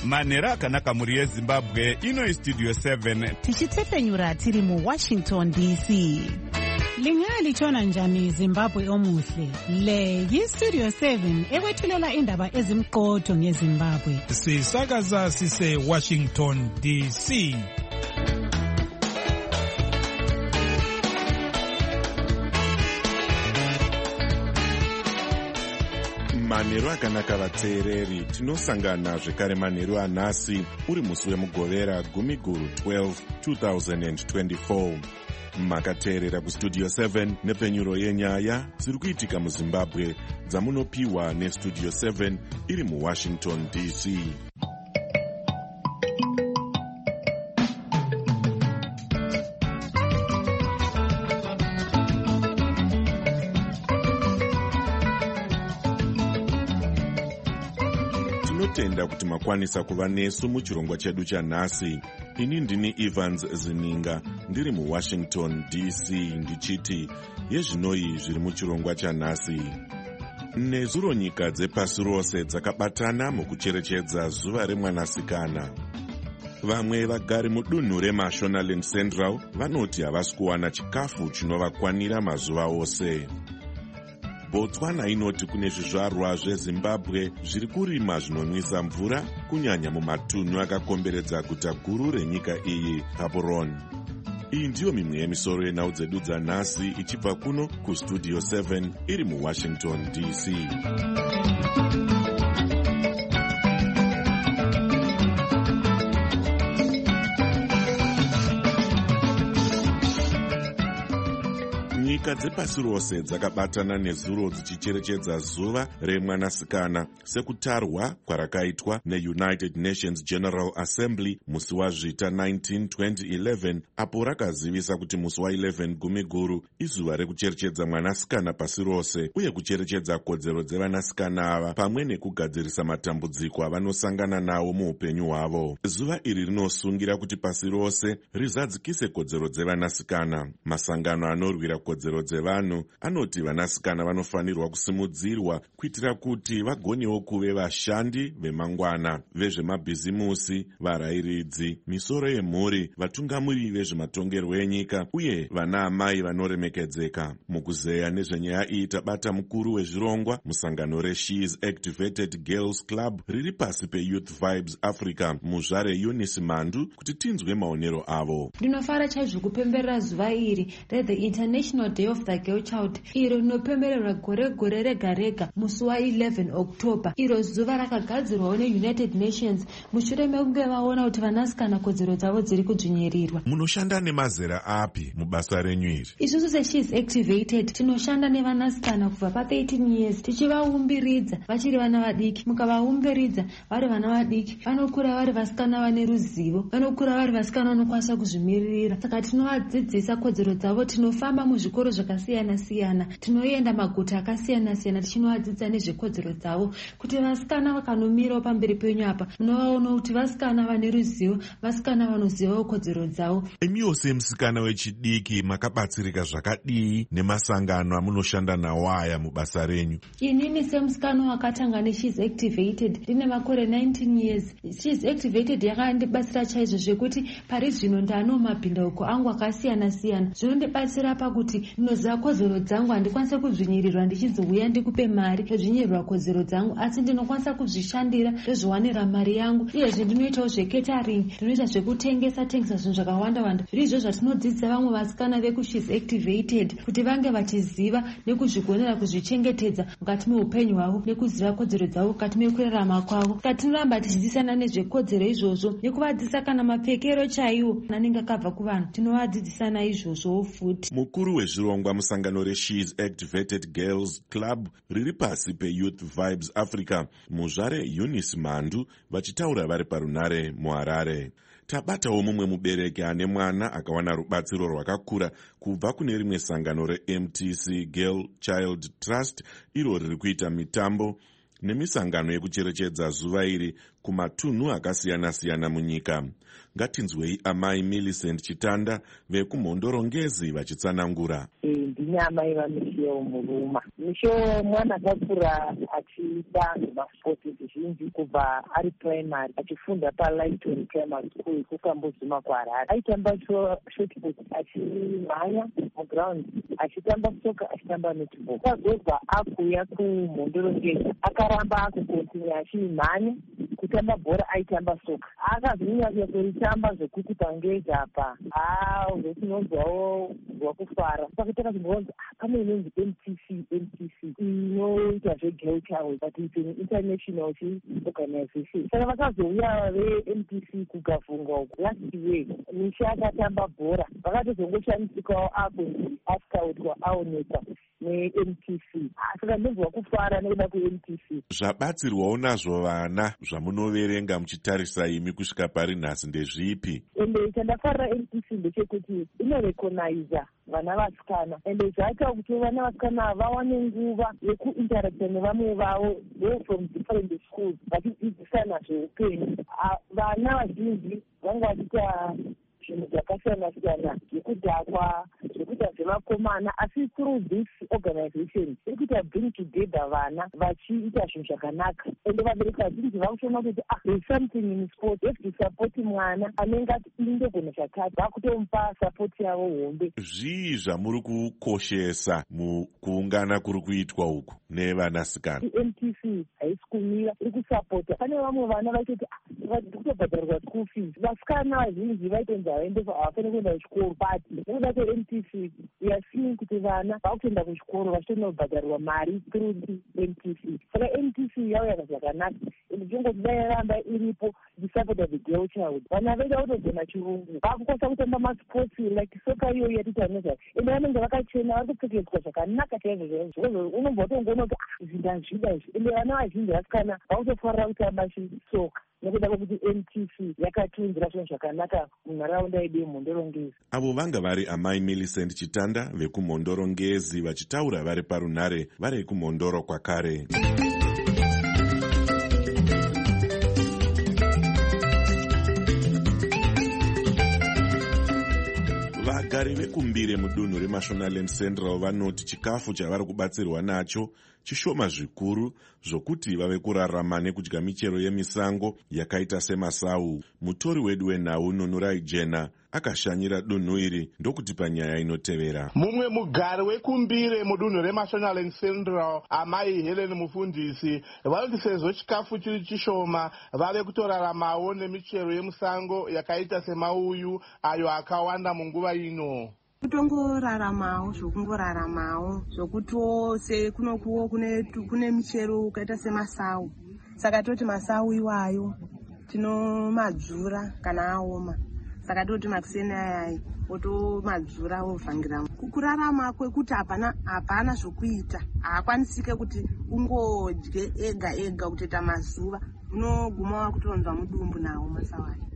manhero akanaka mhuri yezimbabwe. Ino istudio 7 tichitsefenyura tiri muWashington DC. Lingalitshona njani Zimbabwe omuhle? Le yistudio 7 ekwethulela indaba ezimqotho ngeZimbabwe. Sisakaza sise Washington DC. Manhero akanaka vateereri, tinosangana zvekare manhero anhasi uri musi wemugovera 12 2024. Makateerera kustudio 7 nepfenyuro yenyaya dziri kuitika muZimbabwe dzamunopiwa nestudio 7 iri muWashington DC. Tinotenda kuti makwanisa kuva nesu muchirongwa chedu chanhasi. Ini ndini Evans Zininga ndiri muWashington DC ndichiti yezvinoi zviri muchirongwa chanhasi. Nezuro nyika dzepasi rose dzakabatana mukucherechedza zuva remwanasikana. Vamwe vagari mudunhu reMashonaland Central vanoti havasi kuwana chikafu chinovakwanira mazuva ose. Botswana inoti kune zvizvarwa zveZimbabwe zviri kurima zvinonwisa mvura kunyanya mumatunhu akakomberedza guta guru renyika iyi, Gaborone. Iyi ndiyo mimwe yemisoro yenhau dzedu dzanhasi ichibva kuno kustudio 7 iri muWashington DC. Nyika dzepasi rose dzakabatana nezuro dzichicherechedza zuva remwanasikana sekutarwa kwarakaitwa neUnited Nations General Assembly musi wazvita 19 2011, apo rakazivisa kuti musi wa11 Gumiguru izuva rekucherechedza mwanasikana pasi rose uye kucherechedza kodzero dzevanasikana ava pamwe nekugadzirisa matambudziko avanosangana nawo muupenyu hwavo. Zuva iri rinosungira kuti pasi rose rizadzikise kodzero dzevanasikana. Masangano anorwira kodzero dzevanhu anoti vanasikana vanofanirwa kusimudzirwa kuitira kuti vagonewo kuve vashandi vemangwana, vezvemabhizimusi, varayiridzi, misoro yemhuri, vatungamiri vezvematongerwo enyika uye vana amai vanoremekedzeka. Mukuzeya nezvenyaya iyi tabata mukuru wezvirongwa musangano reShe's Activated Girls Club riri pasi peYouth Vibes Africa, muzvare Eunice Mandu, kuti tinzwe maonero avo. Ndinofara chaizvo kupemberera zuva iri the International Day of the Girl Child, iro rinopembererwa gore rega rega musi wa11 October. Iro zuva rakagadzirwawo neUnited Nations mushure mekunge vaona kuti vanasikana kodzero dzavo dziri kudzvinyirirwa. Munoshanda nemazera api mubasa renyu iri? Isusu seShe's Activated tinoshanda nevanasikana kubva pa13 years tichivaumbiridza vachiri vana vadiki. Mukavaumbiridza vari vana vadiki vanokura vari vasikana vane ruzivo, vanokura vari vasikana vanokwanisa kuzvimiririra. Saka tinovadzidzisa kodzero dzavo. Tinofamba muzvikoro zvakasiyana siyana, tinoenda maguta akasiyana siyana tichinovadzidza nezvekodzero dzavo, kuti vasikana vakanomirawo pamberi penyu apa munovaona kuti vasikana vane ruzivo, vasikana vanozivawo kodzero dzavo. Emiwo semusikana wechidiki makabatsirika zvakadii nemasangano amunoshanda nawo aya mubasa renyu? Inini semusikana wakatanga neShe's Activated ndine makore 19 years. She's Activated yakandibatsira chaizvo zvekuti pari zvino ndano mabhindauko angu akasiyana siyana. Zvinondibatsira pakuti ndinoziva kodzero dzangu, handikwanisa kuzvinyirirwa ndichizouya ndikupe mari yozvinyirirwa kodzero dzangu, asi ndinokwanisa kuzvishandira ndozviwanira mari yangu. Uyezve ndinoitawo zveketering, ndinoita zvekutengesa zvinhu zvakawanda wanda. Zviri izvo zvatinodzidzisa vamwe vasikana vekuShe's Activated kuti vange vachiziva nekuzvigonera kuzvichengetedza mukati meupenyu hwavo nekuziva kodzero dzavo mukati mekurarama kwavo. Tinoramba tichidzidzisana nezvekodzero izvozvo nekuvadzidzisa kana mapfekero chaiwo anenge akabva kuvanhu, tinovadzidzisana izvozvo futi. Mukuru wezvirongwa musangano reShe's Activated Girls Club riri pasi peYouth Vibes Africa, muzvare Eunice Mandu, vachitaura vari parunare muHarare. Tabatawo mumwe mubereki ane mwana akawana rubatsiro rwakakura kubva kune rimwe sangano reMTC Girl Child Trust, iro riri kuita mitambo nemisangano yekucherechedza zuva iri kumatunhu akasiyana siyana munyika. Ngatinzwei amai Millicent Chitanda vekumhondorongezi vachitsanangura. Ndine amai vaMisho Muruma. Misho mwana akakura achiita maspoti zvizhinji kubva ari primary achifunda paLighton Primary School kuKambozima kuHarare. Aitamba shotput achimhanya muground, achitamba soka, achitamba netball. Akagobva akuya kumhondorongezi akaramba akukontinya achimhanya kutamba bhora, aitamba soka. Akazonyanya kuritamba zvokuti pangeza apa zvetinonzwawo zvakufara. Saka takazongonzi pane inonzi MTC inoita zvegirl child but it's an international organization. Saka vakazouya veMTC kugavhungwa uku last year. Misha akatamba bhora, vakatozongoshandisikawo apo asikautwa aonekwa neMTC. Saka ndinzwa kufara nekuda kweMTC. Zvabatsirwawo nazvo vana zvamunoverenga muchitarisa imi kusvika pari nhasi ndezvipi? Ende chandafarira MTC ndechekuti inorecogniza vana vasikana, ende zvaita kuti vana vasikana vawane nguva yekuinteracta nevamwe vavo from different schools vachidzidzisana zveupenyu. Vana vazhinji vanga vachiita zvinhu zvakasiyana-siyana zvekudhakwa, zvekuita zvevakomana, asi through this organization iri kuita bring together vana vachiita zvinhu zvakanaka. Ende vabereki vazhinji vakushoma kuti there is something in sport, have to support mwana anenge ati indogona zvakati, vakutomupa support yavo hombe. Zvii zvamuri kukoshesa mukuungana kuri kuitwa uku nevanasikana? MTC haisi kumira, iri kusapota. Pane vamwe vana vaitoti kutobhadharirwa school fees. Vasikana vazhinji vaitonzi havafani kuenda kuchikoro, but nekuda kweMTC yasii kuti vana vakutoenda kuchikoro vachitondobhadharirwa mari through MTC. Saka MTC yauya zvakanaka, ende tongoti dai yaramba iripo ichisapota the girl child. Vana vedu vakutogona chirungu, vakukwanisa kutamba masports like soka iyo yatita nezvayo, ende vanenge vakachena, vari kupfekedzwa zvakanaka chaizvo. Unobva watongoona kuti izvi ndazvida izvi. Ende vana vazhinji vasikana vakutofarira kutamba soka nekuda kwekuti MTC yakatiunzira zvinhu zvakanaka munharaunda yedu yemhondorongezi. Avo vanga vari amai Millicent Chitanda vekumhondorongezi vachitaura vari parunhare vari kumhondoro kwakare. Vagari vekumbire mudunhu reMashonaland Central vanoti chikafu chavari kubatsirwa nacho chishoma zvikuru zvokuti vave kurarama nekudya michero yemisango yakaita semasau. Mutori wedu wenhau Nunurai Jena akashanyira dunhu iri ndokuti panyaya inotevera. Mumwe mugari wekumbire mudunhu reMashonaland Central amai Helen Mufundisi vanoti sezvo chikafu chiri chishoma vave kutoraramawo nemichero yemusango yakaita semauyu ayo akawanda munguva ino. Kutongoraramawo zvokungoraramawo zvokutiwo sekunokuwo kune michero ukaita semasau. Saka toti masau iwayo tinomadzura kana aoma. Saka toti makuseni ayayi otomadzura ovhangira. Kurarama kwekuti hapana zvokuita, haakwanisike kuti ungodye ega kutoita mazuva, unoguma wakutonzwa mudumbu nawo masau ayo.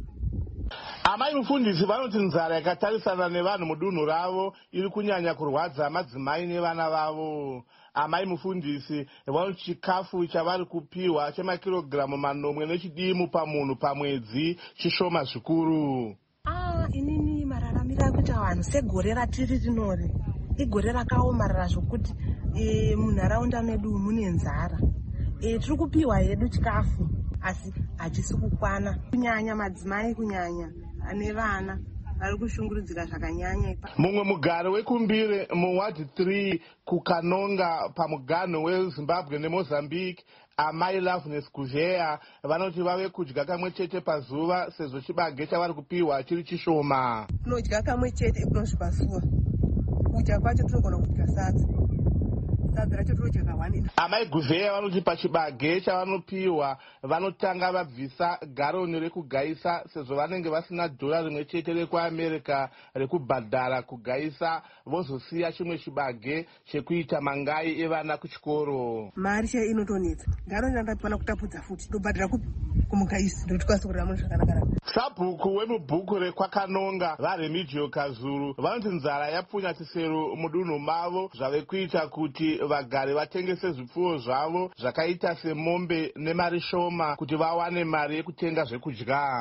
Amai Mufundisi vanoti nzara yakatarisana nevanhu mudunhu ravo iri kunyanya kurwadza madzimai nevana vavo. Amai Mufundisi vanoti chikafu chavari kupiwa chemakirogiramu 9 pamunhu pamwedzi chishoma zvikuru. Inini mararamiro akuita vanhu segore ratiri rinori igore rakaomarara zvokuti munharaunda medu mune nzara. Tiri kupiwa hedu chikafu asi hachisi kukwana, kunyanya madzimai, kunyanya ane vana vari kushungurudzika zvakanyanya. Mumwe mugari wekumbire muwadi 3 kuKanonga pamuganho weZimbabwe neMozambique amai Loveness Gouveia vanoti vave kudya kamwe chete pazuva sezvo chibage chavari kupiwa chiri chishoma. Kunodya kamwe chete kunosvipa zuva, kudya kwacho tinogona kudya sadza racho todya ka1. Amai Gouveia vanoti pachibage chavanopiwa vanotanga vabvisa garoni rekugaisa sezvo vanenge vasina dhora rimwe chete rekuAmerica rekubhadhara kugaisa, vozosiya chimwe chibage chekuita mangai evana kuchikoro. Mari che inotonetsa, garoni randapana kutapudza futi tobhadhara kumugaisi ndotikwanisa kurarama zvakanaka. Sabhuku wemubhuku rekwaKanonga vaRemidio Kazuru vanoti nzara yapfunya tisero mudunhu mavo zvave kuita kuti vagari vatengese zvipfuwo zvavo zvakaita semombe nemari shoma kuti vawane mari yekutenga zvekudya.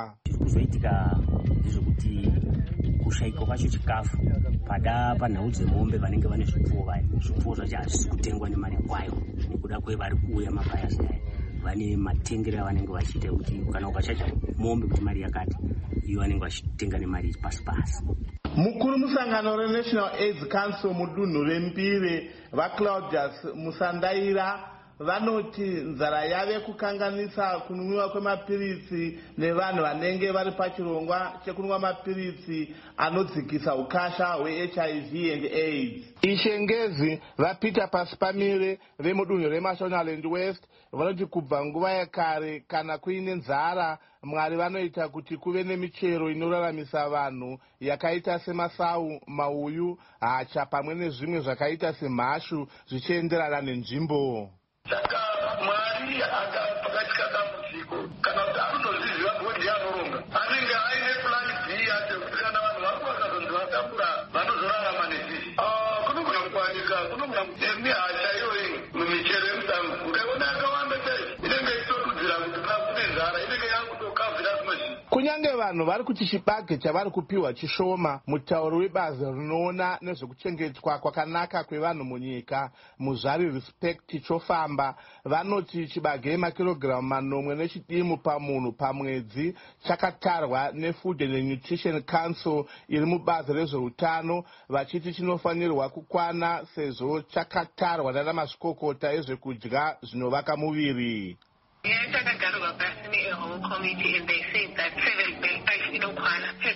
kuzoitika ndezvekuti kushaika kwacho chikafu pada panhau dzemombe vanenge vane zvipfuwo vaya zvipfuwo zvacho hazvisi kutengwa nemari kwayo nekuda kwevari kuuya mabhayasi aya vane matengero avanenge vachiita kuti kana ukashadya mombe kuti mari yakati iyo vanenge vachitenga nemari pasi pasi. Mukuru musangano reNational AIDS Council mudunhu reMpire vaClaudius Musandaira vanoti nzara yave kukanganisa kunwiwa kwemapiritsi nevanhu vanenge vari pachirongwa chekunwa mapiritsi anodzikisa ukasha hweHIV and AIDS. Ishengezi vaPeter Pasipamire vemudunhu reMashonaland West vanoti kubva nguva yakare kana kuine nzara Mwari vanoita kuti kuve nemichero inoraramisa vanhu yakaita semasau, mauyu, hacha pamwe nezvimwe zvakaita semhashu zvichienderana nenzvimbo. Saka Mwari akapakatika dambudziko kana kuti anotoziva bhodhi anoronga anenge aine plan B kuti kana vanhu vako vakazonzi vatambura vanozorarama nezvizvi kunogona kuwanika kunogona nehacha iyoyi mumichero yemusango ukaiona yakawanda chaizvo inenge ichitotudzira kuti kune nzara inenge yakutokavhira zvimwe zvinhu. Kunyange vanhu vari kuti chibage chavari kupiwa chishoma, mutauri webazi rinoona nezvekuchengetwa kwakanaka kwevanhu munyika Muzvari Respect Chofamba vanoti chibage makirogiramu 8 nechidimu pamunhu pamwedzi chakatarwa neFood and Nutrition Council iri mubazi rezveutano vachiti chinofanirwa kukwana sezvo chakatarwa nana mazvikokota ezvekudya zvinovaka muviri. Takagarwa pasi ne-whole committee and they said that 7.5 inokwana per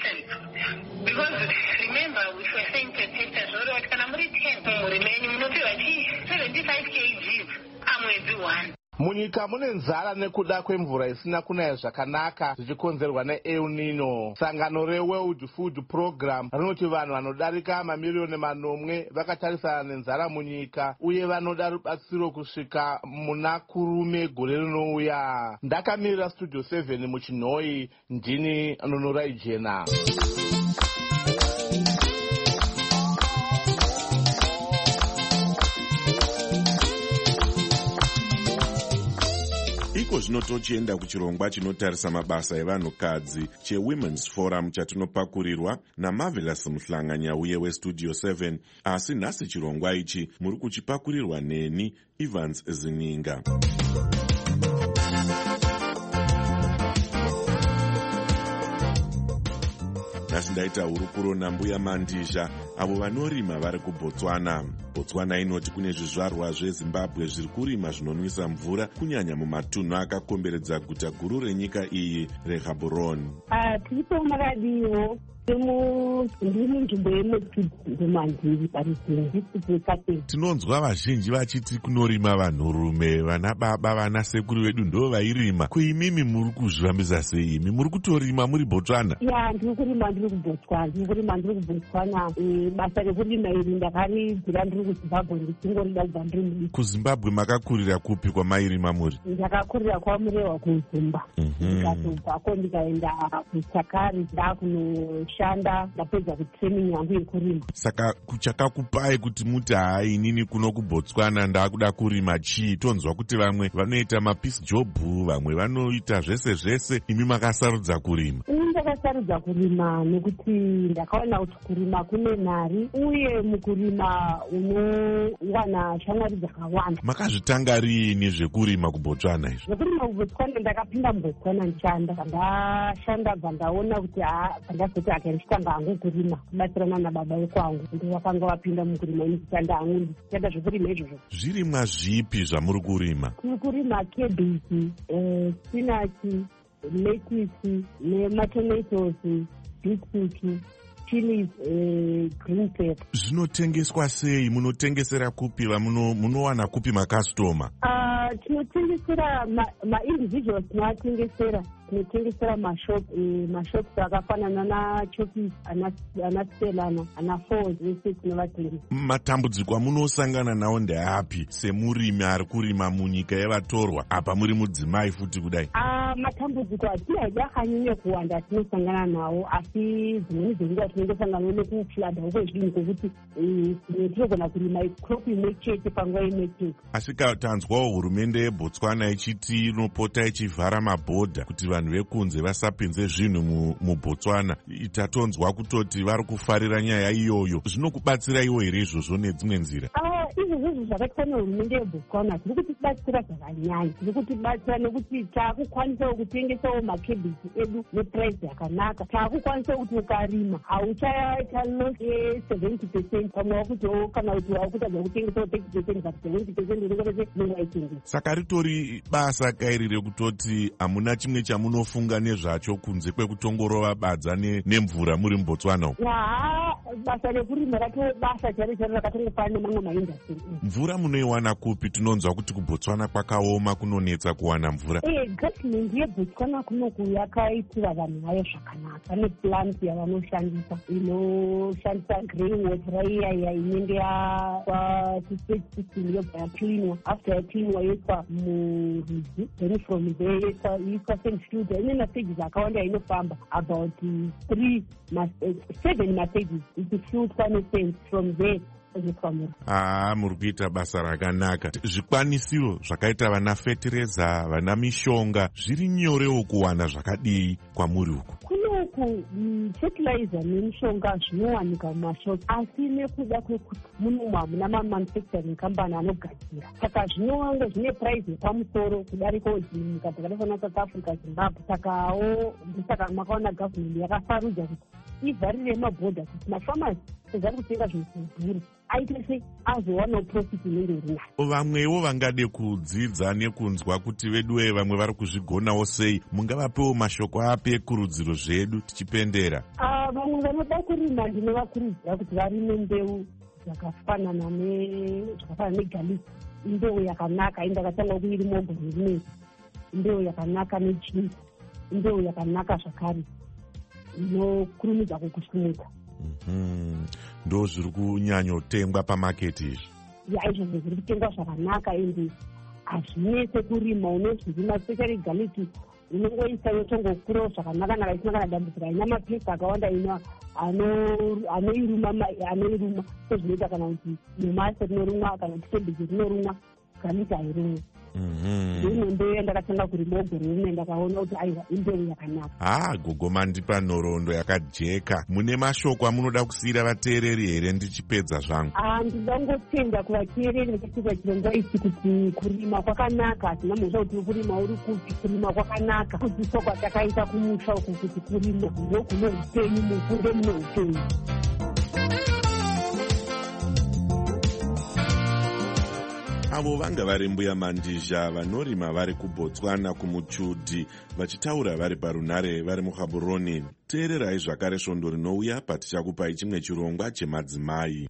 person. Because remember we were saying per person, so kana muri 10 murimeni munopiwa 75 kg amwedzi 1. Munyika mune nzara nekuda kwemvura isina kunaya zvakanaka zvichikonzerwa neEl Nino. Sangano reWorld Food Program rinoti vanhu vanodarika mamiliyoni 8 vakatarisana nenzara munyika uye vanoda rubatsiro kusvika muna kurume gore rinouya. Ndakamirira Studio 7 muChinhoi, ndini Nonorai Jena. Iko zvino tochienda kuchirongwa chinotarisa mabasa evanhukadzi cheWomen's Forum chatinopakurirwa naMarvelous Muhlanganyauye weStudio 7, asi nhasi chirongwa ichi muri kuchipakurirwa neni Evans Zininga. Nhasi ndaita hurukuro naMbuya Mandizha avo vanorima vari kuBotswana. Botswana inoti kune zvizvarwa zveZimbabwe zviri kurima zvinonwisa mvura kunyanya mumatunhu akakomberedza guta guru renyika iyi reGaborone. Tiripo makadiwo ndiri munzvimbo yeMumanziri paRuzinji. Tinonzwa vazhinji vachiti kunorima vanhurume, vana baba, vana sekuru vedu ndo vairima. Kuimimi muri kuzvifambisa sei? Imi muri kutorima muri Botswana? Ya, ndiri kurima ndiri kuBotswana. Basa rekurima iri ndakaridzira ndiri kuZimbabwe ndichingorida kubva ndiri mudiki. KuZimbabwe makakurira kupi kwamairima muri? Ndakakurira kwaMurehwa kuZimba. Ndikatobvako ndikaenda kuChakari ndakunoshanda ndapedza kutraining yangu yekurima. Saka kuchakakupai kuti muti hai inini kuno kuBotswana ndakuda kurima chii? Tonzwa kuti vamwe vanoita mapeace job, vamwe vanoita zvese, imi makasarudza kurima. Ndakasarudza kurima nekuti ndakaona kuti kurima kune mari uye mukurima unowana shamwari dzakawanda. Makazvitanga riini zvekurima kuBotswana izvo? Zvekurima kuBotswana ndakapinda muBotswana ndashanda bva ndaona kuti pandazoti ndichitanga hangu kurima kubatsirana nababa vekwangu ndo vakanga vapinda mukurima inikushanda hangu ndichishanda zvekurima izvozvo. Zvirimwa zvipi zvamuri kurima? Tiri kurima kebichi, spinachi, lettuce nematomatoes, beetroot, chilies, green pepper. Zvinotengeswa sei? Munotengesera kupi? Munowana kupi makastoma? Tinotengesera ma-individuals tinotengesera mashops akafanana naChoppies, anaStelana, anaFord vese tinovatengesa. Matambudziko amunosangana nawo ndeapi semurimi ari kurima munyika yevatorwa apa muri mudzimai futi kudai? matambudziko atinaida akanyanya kuwanda atinosangana nawo, asi dzimweni dzenguva tinongosangana nekufladha ukwezvinhu kwokuti tinogona kurima crop imwe chete panguva imwe chete. Asi tanzwawo hurumende yeBotswana ichiti inopota ichivhara mabhodha kuti vanhu vekunze vasapinze zvinhu muBotswana. Tatonzwa kutoti vari kufarira nyaya iyoyo. Zvinokubatsira iwo here izvozvo nedzimwe nzira? Izvozvo zvakaitwa nehurumende yeBotswana zviri kutibatsira zvakanyanya. Zviri kutibatsira nekuti taakukwanisawo kutengesawo makebhiji edu nepuraisi yakanaka. Taakukwanisawo kuti ukarima hauchaita loss ye70%, pamwe wakuti kana kuti wakutadza kutengesawo 30% but 70% unenge mungaitengesa. Saka ritori basa kairi rekutoti hamuna chimwe chamunofunga nezvacho kunze kwekutongorova badza nemvura muri muBotswana. Basa rekurima ratove basa chari rakatongofana nemamwe maindastri. Mvura munoiwana kupi? Tinonzwa kuti kuBotswana kwakaoma, kunonetsa kuwana mvura. Gavhimenti yeBotswana kunoku yakaitira vanhu vayo zvakanaka. Pane plant yavanoshandisa inoshandisa green water iya inenge yapasistage system yobva yaklinwa. After yaklinwa yoiswa murwizi, then from there yoiswa centrifuge. Ine mastages akawanda inofamba about 7 mastages ichifiltwa nesense from there. Muri kuita basa rakanaka. Zvikwanisiro zvakaita vana fertilizer, vana mishonga, zviri nyorewo kuwana zvakadii kwamuri uku? Kunoku fertilizer nemishonga zvinowanika mumashopu, asi nekuda kwekuti munomwe hamuna mamanufacturing company anogadzira, saka zvinonge zvine price yepamusoro kudarikawo dzimwe nyika dzakaita South Africa, Zimbabwe. Saka makaona gavhimenti yakasarudza kuti ivharire mabhodha kuti mafamasi sezvari kutenga zvinhu zvidhuri aite se azowanawo profit inenge iri nayo. Vamwewo vangade kudzidza nekunzwa kuti veduwe vamwe vari kuzvigonawo sei, mungavapewo mashoko api ekurudziro zvedu tichipendera? Vamwe vanoda kurima ndinovakurudzira kuti varime mbeu zvakafanana negaliki. Imbeu yakanaka indakatanga kuirima gore rineri. Imbeu yakanaka nejini. Imbeu yakanaka zvakare inokurumidza kukusumuka. Ndo zviri kunyanyotengwa pamaketi izvi? Izvozvo zviri kutengwa zvakanaka ende hazvinese kurima. Unozvirima especially galiki unongoisa yotongokurawo zvakanaka isina kana dambudziko. Haina mapesi akawanda anoiruma sezvinoita kana kuti domasi rinorumwa kana kuti kebhiji rinorumwa, galiki hairumwi. Ndine mbeu yandakatanga kurima gore rimwe ndakaona kuti aiwa imbeu yakanaka. Gogo mandipa nhoroondo yakajeka. Mune mashoko amunoda kusiyira vateereri here ndichipedza zvangu? Ndinoda kungotenda kuvateereri vachapedza chirongwa ichi kuti kurima kwakanaka. Hatina mhosva kuti kurima uri kupi, kurima kwakanaka. Kudzidziswa kwatakaita kumusha uku kuti kurima ndokune upenyu, mufunde mune upenyu. Avo vanga vari Mbuya Mandizha vanorima vari kuBotswana kumuchudhi, vachitaura vari parunare vari muGaborone. Teererai zvakare svondo rinouya patichakupai chimwe chirongwa chemadzimai.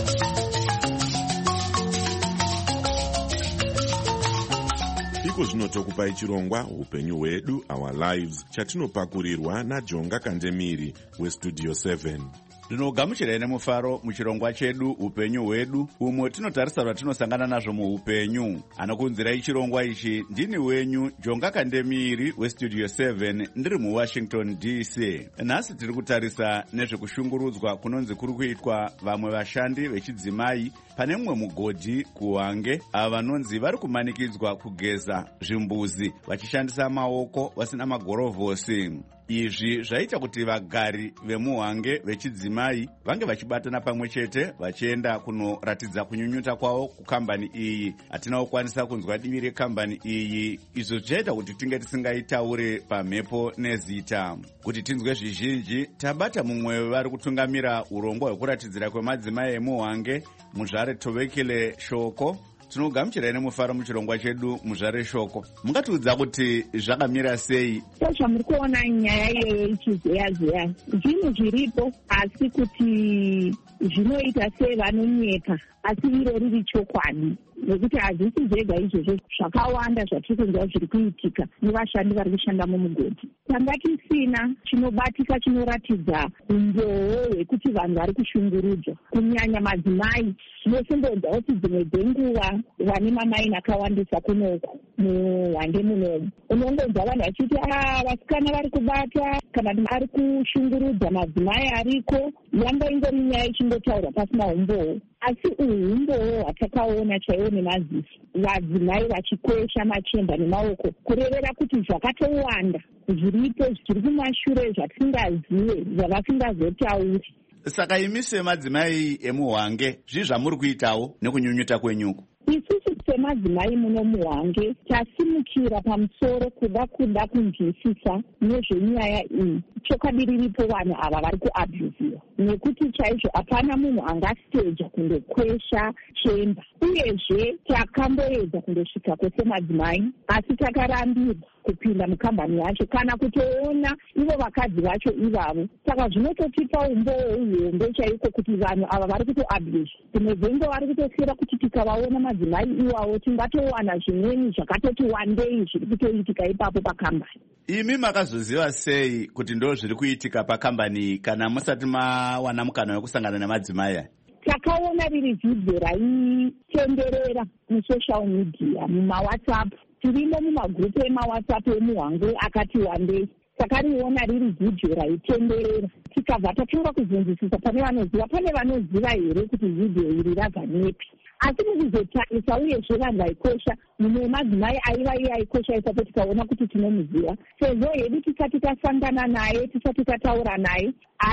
Iko zvino tokupai chirongwa upenyu hwedu, Our Lives, chatinopakurirwa naJonga Kandemiri weStudio 7. Ndinogamuchirai nemufaro muchirongwa chedu upenyu hwedu, umwe tinotarisa zvatinosangana nazvo muupenyu. Anokunzirai chirongwa ichi ndini wenyu Jonga Kandemiri weStudio 7 ndiri muWashington DC. Nhasi tiri kutarisa nezvekushungurudzwa kunonzi kuri kuitwa vamwe vashandi vechidzimai pane mumwe mugodhi kuHwange, ava vanonzi vari kumanikidzwa kugeza zvimbuzi vachishandisa maoko vasina magorovhosi. Izvi zvaita kuti vagari vemuHwange vechidzimai vange vachibatana pamwe chete vachienda kunoratidza kunyunyuta kwavo kukambani iyi. Hatina kukwanisa kunzwa divi rekambani iyi, izvo zvichaita kuti tinge tisingaitaure pamhepo nezita. Kuti tinzwe zvizhinji, tabata mumwe wevari kutungamira urongwa hwekuratidzira kwemadzimai emuHwange, Muzvare Tovekile Shoko. Tinogamuchirai nemufaro muchirongwa chedu Muzvare Shoko. Mungatiudza kuti zvakamira sei? Zvamuri kuona nyaya iyoyo ichizeya-zeya, zvinhu zviripo, asi kuti zvinoita sei vanonyepa, asi iro riri chokwadi. Nekuti hazvisi zvega izvozvo, zvakawanda zvatiri kunzwa zviri kuitika nevashandi vari kushanda mumugodhi. Tanga tisina chinobatika chinoratidza umboo hwekuti vanhu vari kushungurudzwa, kunyanya madzimai. Tinosimbonzwa kuti dzimwe dzenguva vane mamaini akawandisa kunoku muhwande munomu. Unongonzwa vanhu vachiti vasikana vari kubata kana ari kushungurudza madzimai ariko, yanga ingori nyaya ichingotaurwa pasina umbowo. Asi umbowo hwatakaona chaiwo nemaziso, vadzimai vachikwesha machemba nemaoko, kurevera kuti zvakatowanda zviripo zviri kumashure zvatisingazive, zvavasingazotauri. Saka imi semadzimai emuhwange zvizvamuri kuitawo nekunyunyuta kwenyuko? Isusu semadzimai muno muhwange tasimukira pamusoro kuda kunzwisisa nezvenyaya iyi. Chokwadi riripo vanhu ava vari kuabhuziwa, nekuti chaizvo hapana munhu angasteja kundokwesha chemba. Uyezve takamboedza kundosvikako semadzimai, asi takarambirwa kupinda mukambani yacho kana kutoona ivo vakadzi vacho ivavo. Saka zvinototipa umbowo uhombe chaiko kuti vanhu ava vari kutoabhuza. Dzimwe dzenguva vari kutosiyira kuti tikavaona madzimai iwavo tingatowana zvimweni zvakatoti wandei zviri kutoitika ipapo pakambani. Imi makazoziva sei kuti ndo zviri kuitika pakambani kana musati mawana mukana wekusangana nemadzimai aya? Takaona riri vhidhiyo raitenderera musocial media, mumawhatsapp. Tirimo mumagurupu emawhatsapp emuhwange akati wandei. Takariona riri vhidhiyo raitenderera. Tikabva tatanga kuzunzisisa pane vanoziva here kuti vhidhiyo iri rabva nepi. Asi mukuzotarisa uyezve vanhu vaikosha, mumwe madzimai aiva aikosha ipapo tikaona kuti tinomuziva. Sezvo hedu tisati tasangana naye, tisati tataura naye,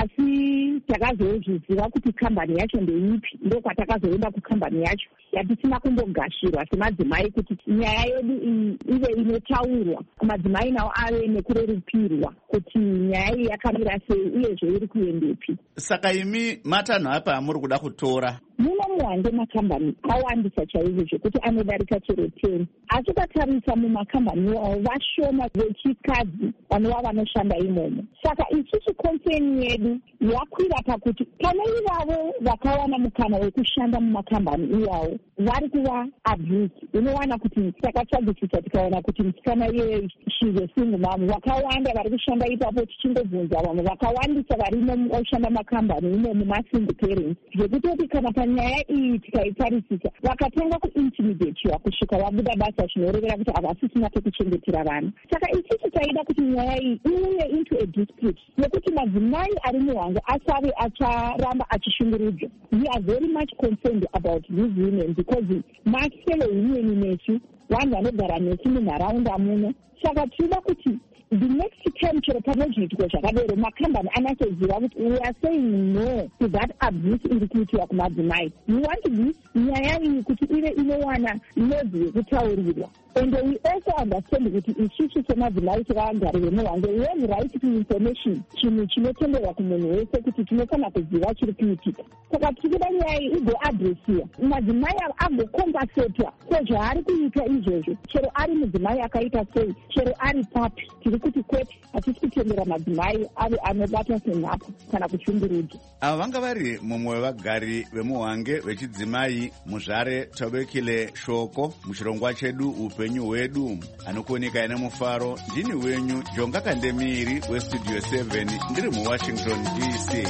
asi takazozviziva kuti kambani yacho ndeipi, ndokwatakazoenda kukambani yacho yatisina kumbogashirwa semadzimai kuti nyaya yedu ive inotaurwa, madzimai nawo ave nekurerukirwa kuti nyaya iyi yakamira sei uyezve iri kuendepi. Saka imi matanho apa amuri kuda kutora? Muno muhwange makambani awandisa chaizvo zvekuti anodarika chero 10. Asi tatarisa mumakambani iwawo vashoma vechikadzi vanova vanoshanda imomo. Saka isusu concern yedu yakwira pakuti pane ivavo vakawana mukana wekushanda mumakambani iwawo vari kuva abuse. Unowana kuti takatsvagisisa tikaona kuti musikana iye shize single mom vakawanda vari kushanda ipapo, tichingobvunza vamwe vakawandisa varimo vashanda makambani imomo masingle parents, zvekutoti kana panyaya iyi tikaitarisisa vakatanga kuintimidatiwa kusvika vabuda basa, zvinorevera kuti havasisina pekuchengetera vana. Saka isusu taida kuti nyaya iyi iuye into a dispute nekuti madzimai ari muhwange asave acharamba achishungurudzwa. We are very much concerned about these women because maseve union nesu vanhu vanogara nesu munharaunda muno. Saka tinoda kuti the next time chero panozviitwa zvakadero makambani anatsoziva kuti we are saying no to that abuse iri kuitiwa kumadzimai. We want this nyaya iyi kuti ive inowana nodzi yekutaurirwa. And we also understand kuti isusu semadzimai tivagari vemuhwange we have right to information, chinhu chinotenderwa kumunhu wese kuti tinofana kuziva chiri kuitika. Saka tirikuda nyaya iyi igoadresiwa, madzimai agokombasetwa sezvaari kuita izvozvo, chero ari mudzimai akaita sei, chero ari papi. Tiri kuti kwete hatisi kutendera madzimai ave anobata senhapwa kana kuchungurudza. Ava vanga vari mumwe wevagari vemuhwange vechidzimai muzvare Thobekile Shoko muchirongwa chedu upenyu hwedu. Anokuoneka ine mufaro ndini wenyu Jonga Kandemiri westudio 7 ndiri muWashington DC.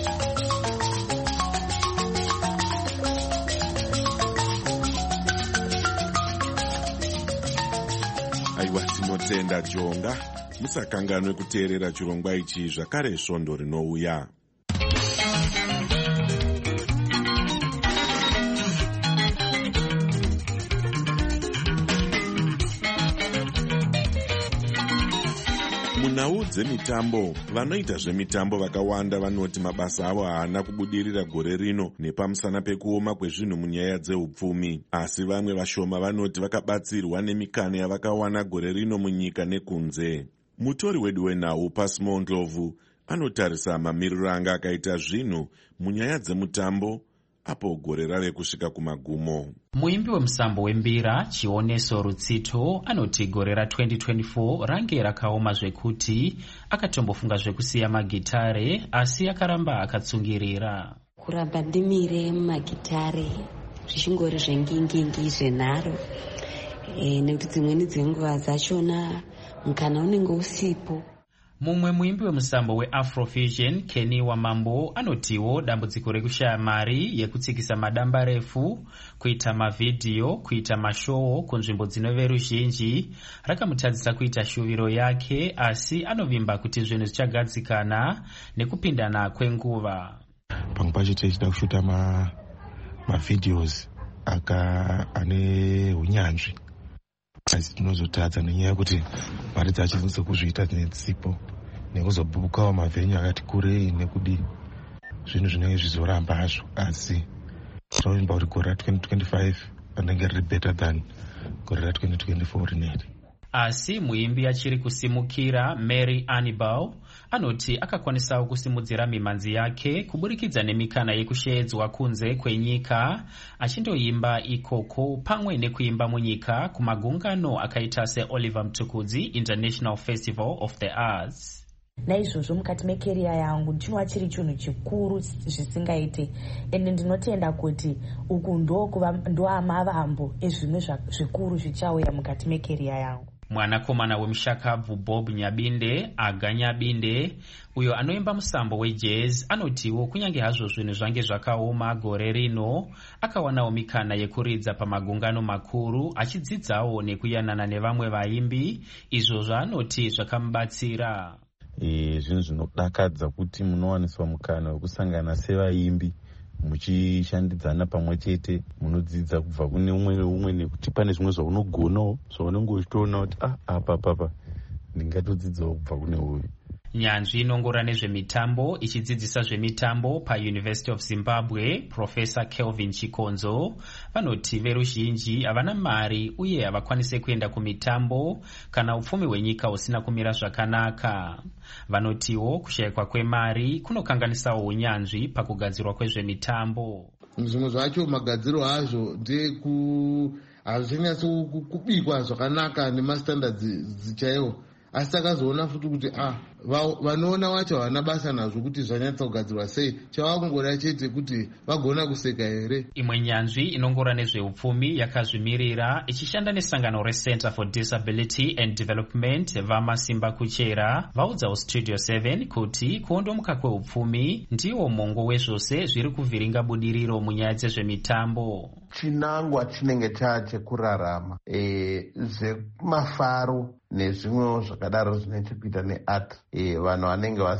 Aiwa, tinotenda Jonga. Musakanganwe kuteerera chirongwa ichi zvakare svondo rinouya. Munhau dzemitambo, vanoita zvemitambo vakawanda vanoti mabasa avo haana kubudirira gore rino nepamusana pekuoma kwezvinhu munyaya dzeupfumi. Asi vamwe vashoma vanoti vakabatsirwa nemikana yavakawana gore rino munyika nekunze. Mutori wedu wenhau Pasmo Ndlovu anotarisa mamiriro anga akaita zvinhu munyaya dzemutambo apo gore rave kusvika kumagumo. Muimbi wemusambo wembira Chioneso Rutsito anoti gore ra2024 range rakaoma zvekuti akatombofunga zvekusiya magitare asi akaramba akatsungirira. Kuramba ndimire mumagitare zvichingori zvengingingi zvenharo nekuti dzimweni dzenguva dzachona mukana unenge usipo. mumwe muimbi wemusambo weafrofusion Kenny Wamambo anotiwo dambudziko rekushaya mari yekutsikisa madamba refu, kuita mavhidhiyo, kuita mashowo kunzvimbo dzinove ruzhinji rakamutadzisa kuita shuviro yake, asi anovimba kuti zvinhu zvichagadzikana nekupindana kwenguva. Pamwe pacho tichida kushuta mavhidhios ane unyanzvi, asi tinozotadza nenyaya yekuti mari dzacho dzekuzviita netsipo nekuzobukawo mavhenyu akati kurei nekudi zvinhu zvinenge zvizoramba hazvo, asi tinovimba kuti gore ra2025 anenge riri better than gore ra2024 rineri. Asi muimbi achiri kusimukira Mary Anibal anoti akakwanisawo kusimudzira mimanzi yake kuburikidza nemikana yekushedzwa kunze kwenyika, achindoimba ikoko pamwe nekuimba munyika kumagungano akaita seOliver Mtukudzi International Festival of the Arts. Naizvozvo mukati mekeriya yangu ndinova chiri chinhu chikuru zvisingaite, ende ndinotenda kuti uku ndoamavambo ezvimwe zvikuru zvichauya mukati mekeriya yangu. Mwanakomana wemushakabvu Bob Nyabinde, Aga Nyabinde, uyo anoimba musambo wejazz, anotiwo kunyange hazvo zvinhu zvange zvakaoma gore rino, akawanawo mikana yekuridza pamagungano makuru, achidzidzawo nekuyanana nevamwe vaimbi, izvo zvaanoti zvakamubatsira. Zvinhu zvinodakadza kuti munowaniswa mukana wekusangana sevaimbi muchishandidzana pamwe chete, munodzidza kubva kune umwe neumwe, nekuti pane zvimwe zvaunogonawo zvaunenge uchitoona kuti apa ndingatodzidzawo kubva kune uyu. Nyanzvi inongora nezvemitambo ichidzidzisa zvemitambo paUniversity of Zimbabwe, Professor Kelvin Chikonzo, vanoti veruzhinji havana mari uye havakwanise kuenda kumitambo kana upfumi hwenyika husina kumira zvakanaka. Vanotiwo kushayikwa kwemari kunokanganisawo unyanzvi pakugadzirwa kwezvemitambo. Zvimwe zvacho magadziro azvo hazvinyatso kubikwa zvakanaka nemastandards chaiwo, asi takazoona futi kuti vanoona wacho havana basa nazvo kuti zvanyatsa kugadzirwa sei, chavakungoda chete kuti vagona kuseka here. Imwe nyanzvi inongora nezveupfumi yakazvimirira ichishanda nesangano reCenter for Disability and Development Vamasimba Kuchera vaudzawo Studio 7 kuti kuondomuka kweupfumi ndiwo mongo wezvose zviri kuvhiringa budiriro munyaya dzezvemitambo. Chinangwa chinenge chachekurarama, zvemafaro nezvimwewo zvakadaro zvine chekuita neart. Vanhu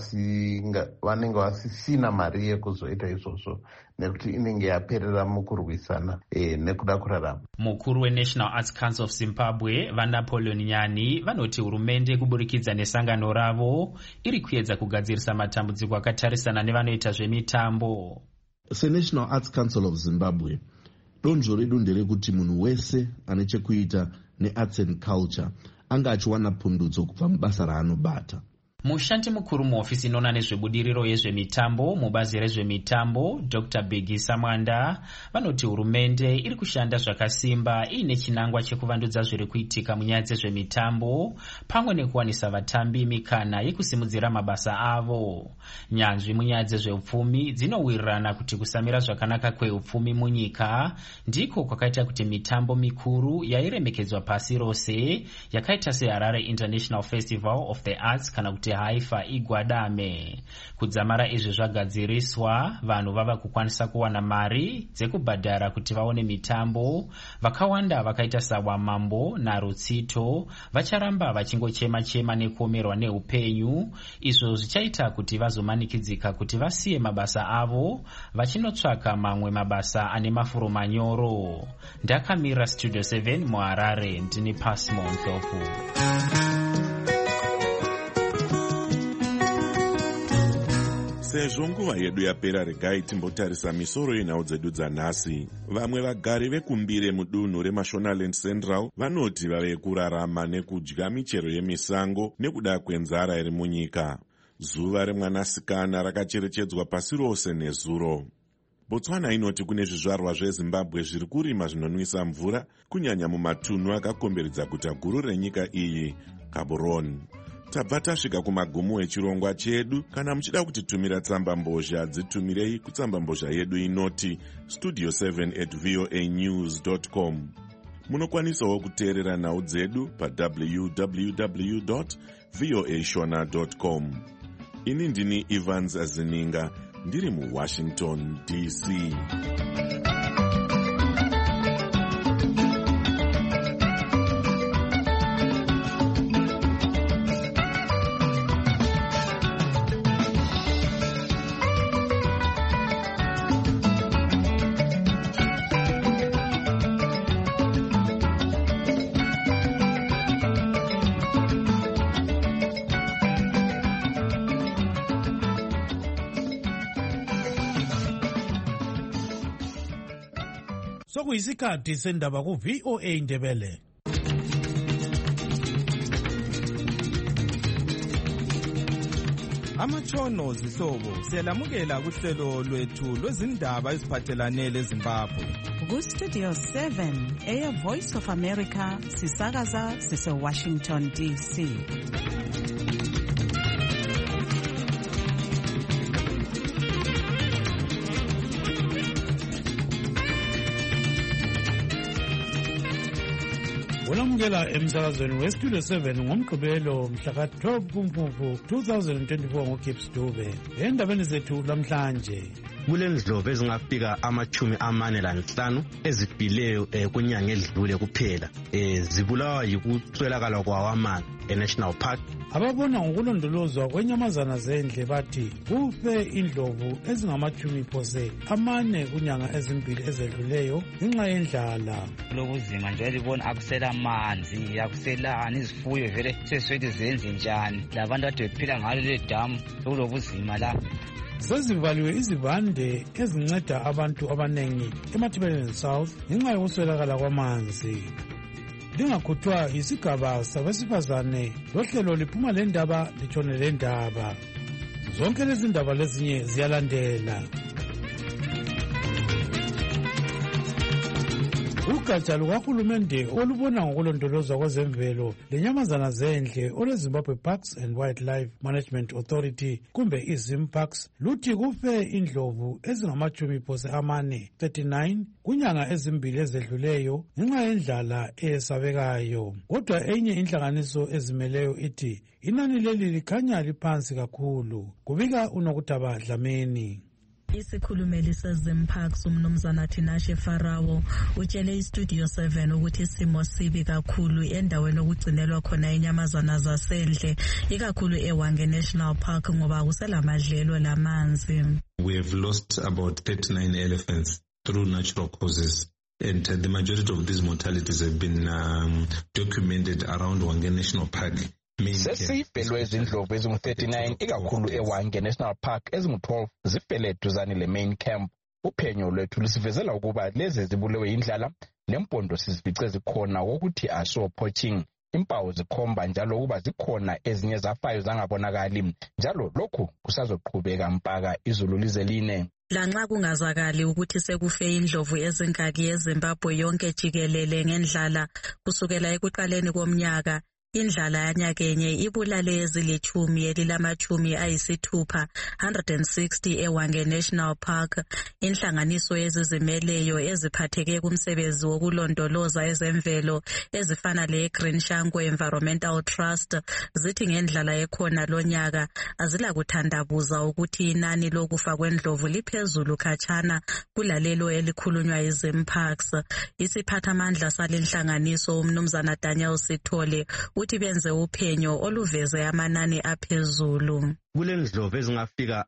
vanenge vasisina mari yekuzoita izvozvo nekuti inenge yaperera mukurwisana nekuda kurarama. Mukuru weNational Arts Council of Zimbabwe vaNapoleon Nyani vanoti hurumende kuburikidza nesangano ravo iri kuedza kugadzirisa matambudziko akatarisana nevanoita zvemitambo. SeNational Arts Council of Zimbabwe, donzvo redu nderekuti munhu wese ane chekuita nearts and culture anga achiwana pundudzo kubva mubasa raanobata. Mushandi mukuru muhofisi inoona nezvebudiriro yezvemitambo mubazi rezvemitambo Dr. Bigisa Mwanda vanoti hurumende iri kushanda zvakasimba iine chinangwa chekuvandudza zviri kuitika munyaya dzezvemitambo pamwe nekuwanisa vatambi mikana yekusimudzira mabasa avo. Nyanzvi munyaya dzezveupfumi dzinowirirana kuti kusamira zvakanaka kweupfumi munyika ndiko kwakaita kuti mitambo mikuru yairemekedzwa pasi rose yakaita seHarare International Festival of the Arts kana kuti Haifa igwadame. Kudzamara izvi zvagadziriswa, vanhu vava kukwanisa kuwana mari dzekubhadhara kuti vaone mitambo. Vakawanda vakaita saWamambo naRutsito vacharamba vachingochema-chema nekuomerwa neupenyu, izvo zvichaita kuti vazomanikidzika kuti vasiye mabasa avo vachinotsvaka mamwe mabasa ane mafuro manyoro. Ndakamira Studio 7 muHarare, ndini Pasmo Ndlovu. Sezvo nguva yedu yapera, regai timbotarisa misoro yenhau dzedu dzanhasi. Vamwe vagari vekumbire mudunhu reMashonaland Central vanoti vave kurarama nekudya michero yemisango nekuda kwenzara iri munyika. Zuva remwanasikana rakacherechedzwa pasi rose nezuro. Botswana inoti kune zvizvarwa zveZimbabwe zviri kurima zvinonwisa mvura, kunyanya mumatunhu akakomberedza guta guru renyika iyi, Gaborone. Tabva tasvika kumagumo echirongwa chedu. Kana muchida kutitumira tsamba mbozha, dzitumirei kutsamba mbozha yedu inoti studio7@voanews.com. Munokwanisawo kuteerera nhau dzedu pa www.voashona.com. Ini ndini Evans Azininga ndiri muWashington DC. Sokuyisikhathi sendaba ku-VOA Indebele. Amatshono zihlobo siyalamukela kuhlelo lwethu lwezindaba eziphathelane leZimbabwe. Ku-Studio 7 Air Voice of America sisakaza sise-Washington DC. Ulamukela emsakazweni we-Studio 7 ngomgqibelo mhla ka-12 kuMfumfu 2024 ngoGibbs Dube. Endabeni zethu lamhlanje, kulendlovu ezingafika 45 ezifileyo kunyanga edlule kuphela zibulawa yikuswelakala kwawamanzi eNational Park. Ababona ngokulondolozwa kwenyamazana zendle bathi kufe indlovu ezingama-40 kunyanga ezimbili ezedluleyo ngenxa yendlala. Lokuzima nje libona akusela amanzi, akuselani, izifuyo vele sesweti zenze njani, labantu ade bephila ngalo le damu sokulobuzima la. Sezivaliwe izivande ezinceda abantu abanengi eMatabeleland South ngenxa yokuswelakala kwamanzi. Lingakhuthwa isigaba sabesifazane lohlelo liphuma lendaba litshone lendaba. Zonke lezi ndaba lezinye ziyalandela. Ugatsha lukahulumende olubona ngokulondolozwa kwezemvelo lenyamazana zendle olweZimbabwe Parks and Wildlife Management Authority kumbe iZimParks luthi kufe indlovu ezingama-39 kunyanga ezimbili ezedluleyo ngenxa yendlala eyesabekayo. Kodwa enye inhlanganiso ezimeleyo ithi inani leli likhanya liphansi kakhulu. Kubika uNokutaba Dlamini. Isikhulumeli seZimParks umnumzana Tinashe Farawo utshele iStudio 7 ukuthi isimo sibi kakhulu endaweni okugcinelwa khona inyamazana zasendle ikakhulu eWange National Park ngoba kuselamadlelo lamanzi. We have lost about 39 elephants through natural causes, and the majority of these mortalities have been documented around Wange National Park. Sesifele izindlovu ezingu-39 ikakhulu eWange National Park ezingu-12 zifele duzane le-main camp. Uphenyo lwethu lusivezela ukuba lezi zibulewe indlala lempondo sizifice zikhona wokuthi aso poaching. Impawu zikhomba njalo ukuba zikhona ezinye zafayo zangabonakali njalo lokhu kusazoqhubeka mpaka izulu lize line. Lanxa kungazakali ukuthi sekufe indlovu ezingaki eZimbabwe yonke jikelele ngendlala kusukela ekuqaleni komnyaka, indlala yanyakenye ibulale ezilithumi elilama-60 160 eWange National Park. Inhlanganiso ezizimeleyo eziphatheke kumsebenzi wokulondoloza ezemvelo ezifana le-Green Shango Environmental Trust zithi ngendlala ekhona lonyaka azilakuthandabuza ukuthi inani lokufa kwendlovu liphezulu khatshana kulalelo elikhulunywa yiZimParks. Isiphathamandla salenhlanganiso umnumzana Daniel Sithole uthi benze uphenyo oluveze amanani aphezulu. Kulendlovu ezingafika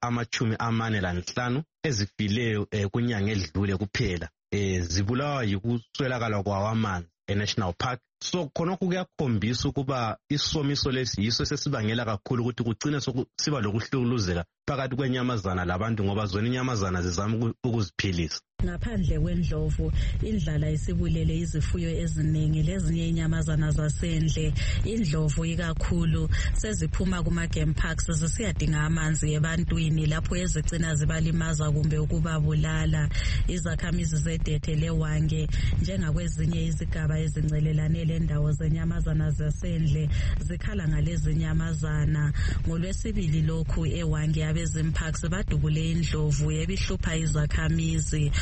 45 ezifileyo kunyanga edlule kuphela zibulawa yikuswelakala kwawamanzi eNational Park. So khonokho kuyakhombisa ukuba isomiso lesi yiso sesibangela kakhulu ukuthi kugcine siba lokuhluluzeka phakathi kwenyamazana labantu ngoba zona inyamazana zizama ukuziphilisa. Ngaphandle kwendlovu, indlala isibulele izifuyo eziningi lezinye inyamazana zasendle. Indlovu ikakhulu seziphuma kuma-game parks zisiyadinga amanzi ebantwini lapho ezigcina zibalimaza kumbe ukubabulala. Izakhamizi zedethe leWange njengakwezinye izigaba ezincelelane lendawo zenyamazana zasendle zikhala ngalezi nyamazana. NgoLwesibili lokhu eWange abeZimParks badubule indlovu ebihlupha izakhamizi.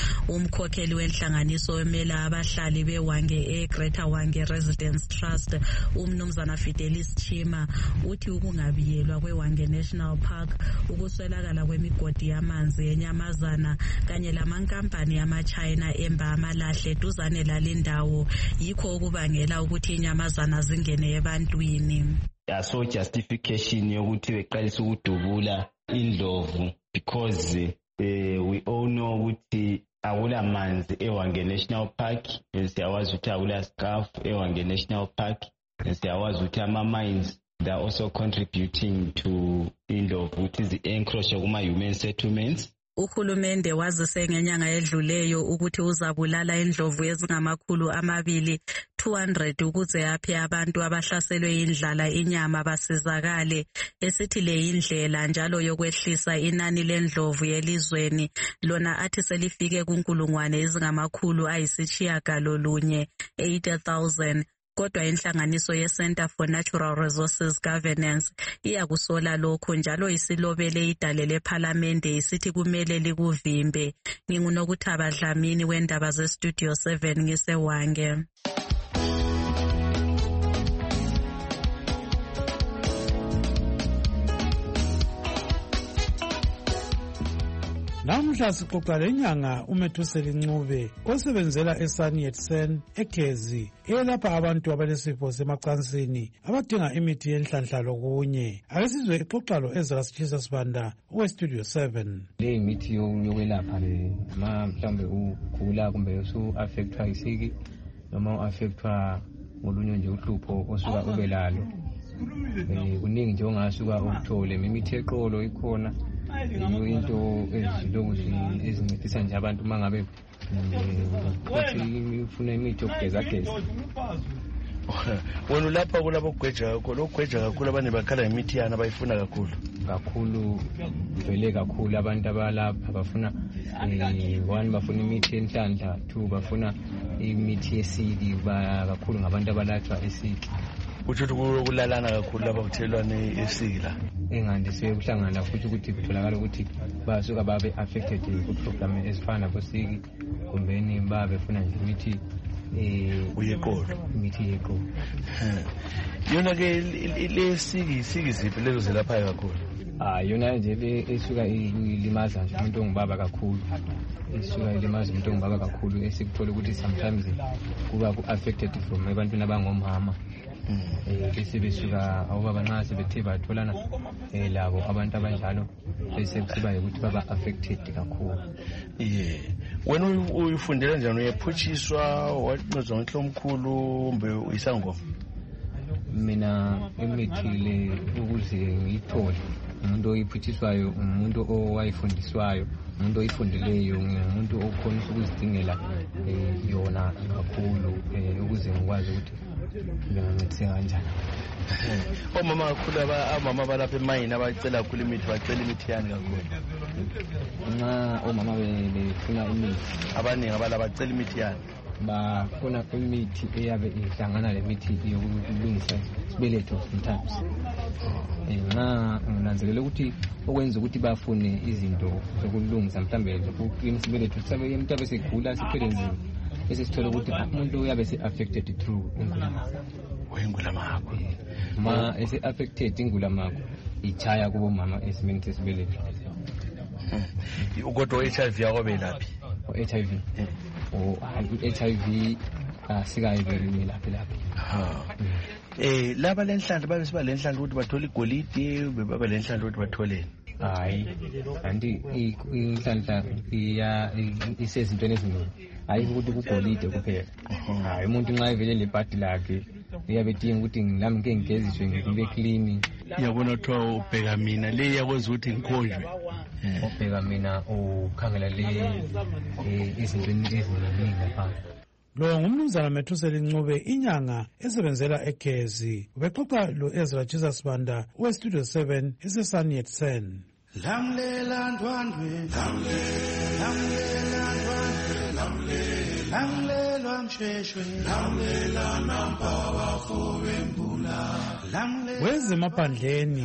umkhokheli wenhlanganiso wemela abahlali beWange Greater Wange Residence Trust umnumzana Fidelis Chima uthi ukungabiyelwa kweWange National Park, ukuswelakala kwemigodi yamanzi yenyamazana kanye lamankampani amaChina emba amalahle duzane lalindawo yikho okubangela ukuthi inyamazana zingene ebantwini. Aso justification yokuthi beqalisa ukudubula indlovu because we all know ukuthi akula manzi eWange National Park, siyawazi ukuthi akula scarf eWange National Park, siyawazi ukuthi ama-mines they are also contributing to indlovu ukuthi zi-encroach kuma-human settlements. Uhulumende wazise ngenyanga edluleyo ukuthi uzabulala indlovu ezingama200 ukuze yaphe abantu abahlaselwe indlala inyama basizakale. Esithi le indlela njalo yokwehlisa inani lendlovu yelizweni lona athi selifike kunkulungwane ezingama990 80,000. Kodwa inhlanganiso ye-Center for Natural Resources Governance iyakusola lokho njalo isilobele idale lephalamende isithi kumele likuvimbe. Ngingunokuthaba Dlamini wendaba ze-Studio 7 ngiseWange. Namhla sixoxa lenyanga uMethuseli Ncube osebenzela eSanetsen eGezi elapha abantu abalesifo semacansini abadinga imithi yenhlanhla lokunye. Ake sizwe ixoxa lo Ezra Sichisa Sibanda weStudio 7. Le mithi yokwelapha mhlawumbe ugula kumbe usu-affectwa isiki noma u-affectwa ngolunye nje uhlupho osuka ube lalo. Kuningi nje ongasuka ukuthole imithi eqolo ikhona. Into ezincedisa nje abantu mangabe ukuthi ufuna imithi yokugeza. Wena lapha kulabo kugweja kakhulu, okugweja kakhulu abanye bakhala imithi yana bayifuna kakhulu vele kakhulu abantu abalapha bafuna 1 bafuna imithi yenhlanhla, 2 bafuna imithi yesiki, kakhulu ngabantu abalatshwa esiki. Uthi ukulalana kakhulu lapha kuthelwane esiki la engandise ukuhlangana futhi ukuthi kutholakala ukuthi basuka babe affected ku-program ezifana nabosiki kumbeni babe funa nje imithi imithi yeqolo. Yona ke lesiki ziphi lezo zelaphayo kakhulu? Yona nje esuka ilimaza nje umuntu ongubaba kakhulu, esikuthola ukuthi sometimes kuba ku-affected from ebantwini abangomama. Bese besuka obaba nxa sebethe batholana labo abantu abanjalo bese kusiba ukuthi baba affected kakhulu. Wena uyifundela njani? Uyaphutshiswa, waqezwa ngenhlomkhulu mbe uyisangoma? Mina imithi le ukuze ngiyithole umuntu oyiphutshiswayo, umuntu owayifundiswayo, umuntu oyifundileyo, umuntu okhona ukuzidingela yona kakhulu ukuze ngikwazi ukuthi ngincedise kanjani. Omama kakhulu abamama balapha emayini abacela kakhulu imithi, bacela imithi yani kakhulu. Nxa omama befuna imithi, abaningi abala bacela imithi yani bafuna imithi eyabe ihlangana lemithi yokulungisa isibeletho sometimes. Nxa nginanzelela ukuthi okwenza ukuthi bafune izinto zokulungisa mhlambe zokuklina isibeletho, sabe umuntu abe segula siphele nzima bese sithola ukuthi umuntu uyabe se-affected through ingulamakho. Ma ese-affected ingulamakho ichaya kubomama esimeni sesibeletho. Kodwa HIV yakho belaphi? HIV HIV asikayivelile lapha. Laba lenhlanhla babe siba lenhlanhla ukuthi bathole igolide, baba lenhlanhla ukuthi batholeni? Hayi, kanti inhlanhla isezintweni eziningi, hayi ukuthi kugolide kuphela. Hayi, umuntu nxa evele lebhadi lakhe uyabe edinga ukuthi nami ngeke ngigeziswe ngibe clean. Uyabona kuthiwa ubheka mina le yakwenza ukuthi ngikhonjwe. Ubheka mina ukhangela le izintweni eziningi lapha. Lo ngumnumzana Methuseli Ncube inyanga esebenzela eGezi. Ubexoxa lo Ezra Sichisa Sibanda weStudio 7 eseSanetsen. Lamlela ndwandwe, lamlela msheshwe, lamlela nampa wafo wembula. Wezemaphandleni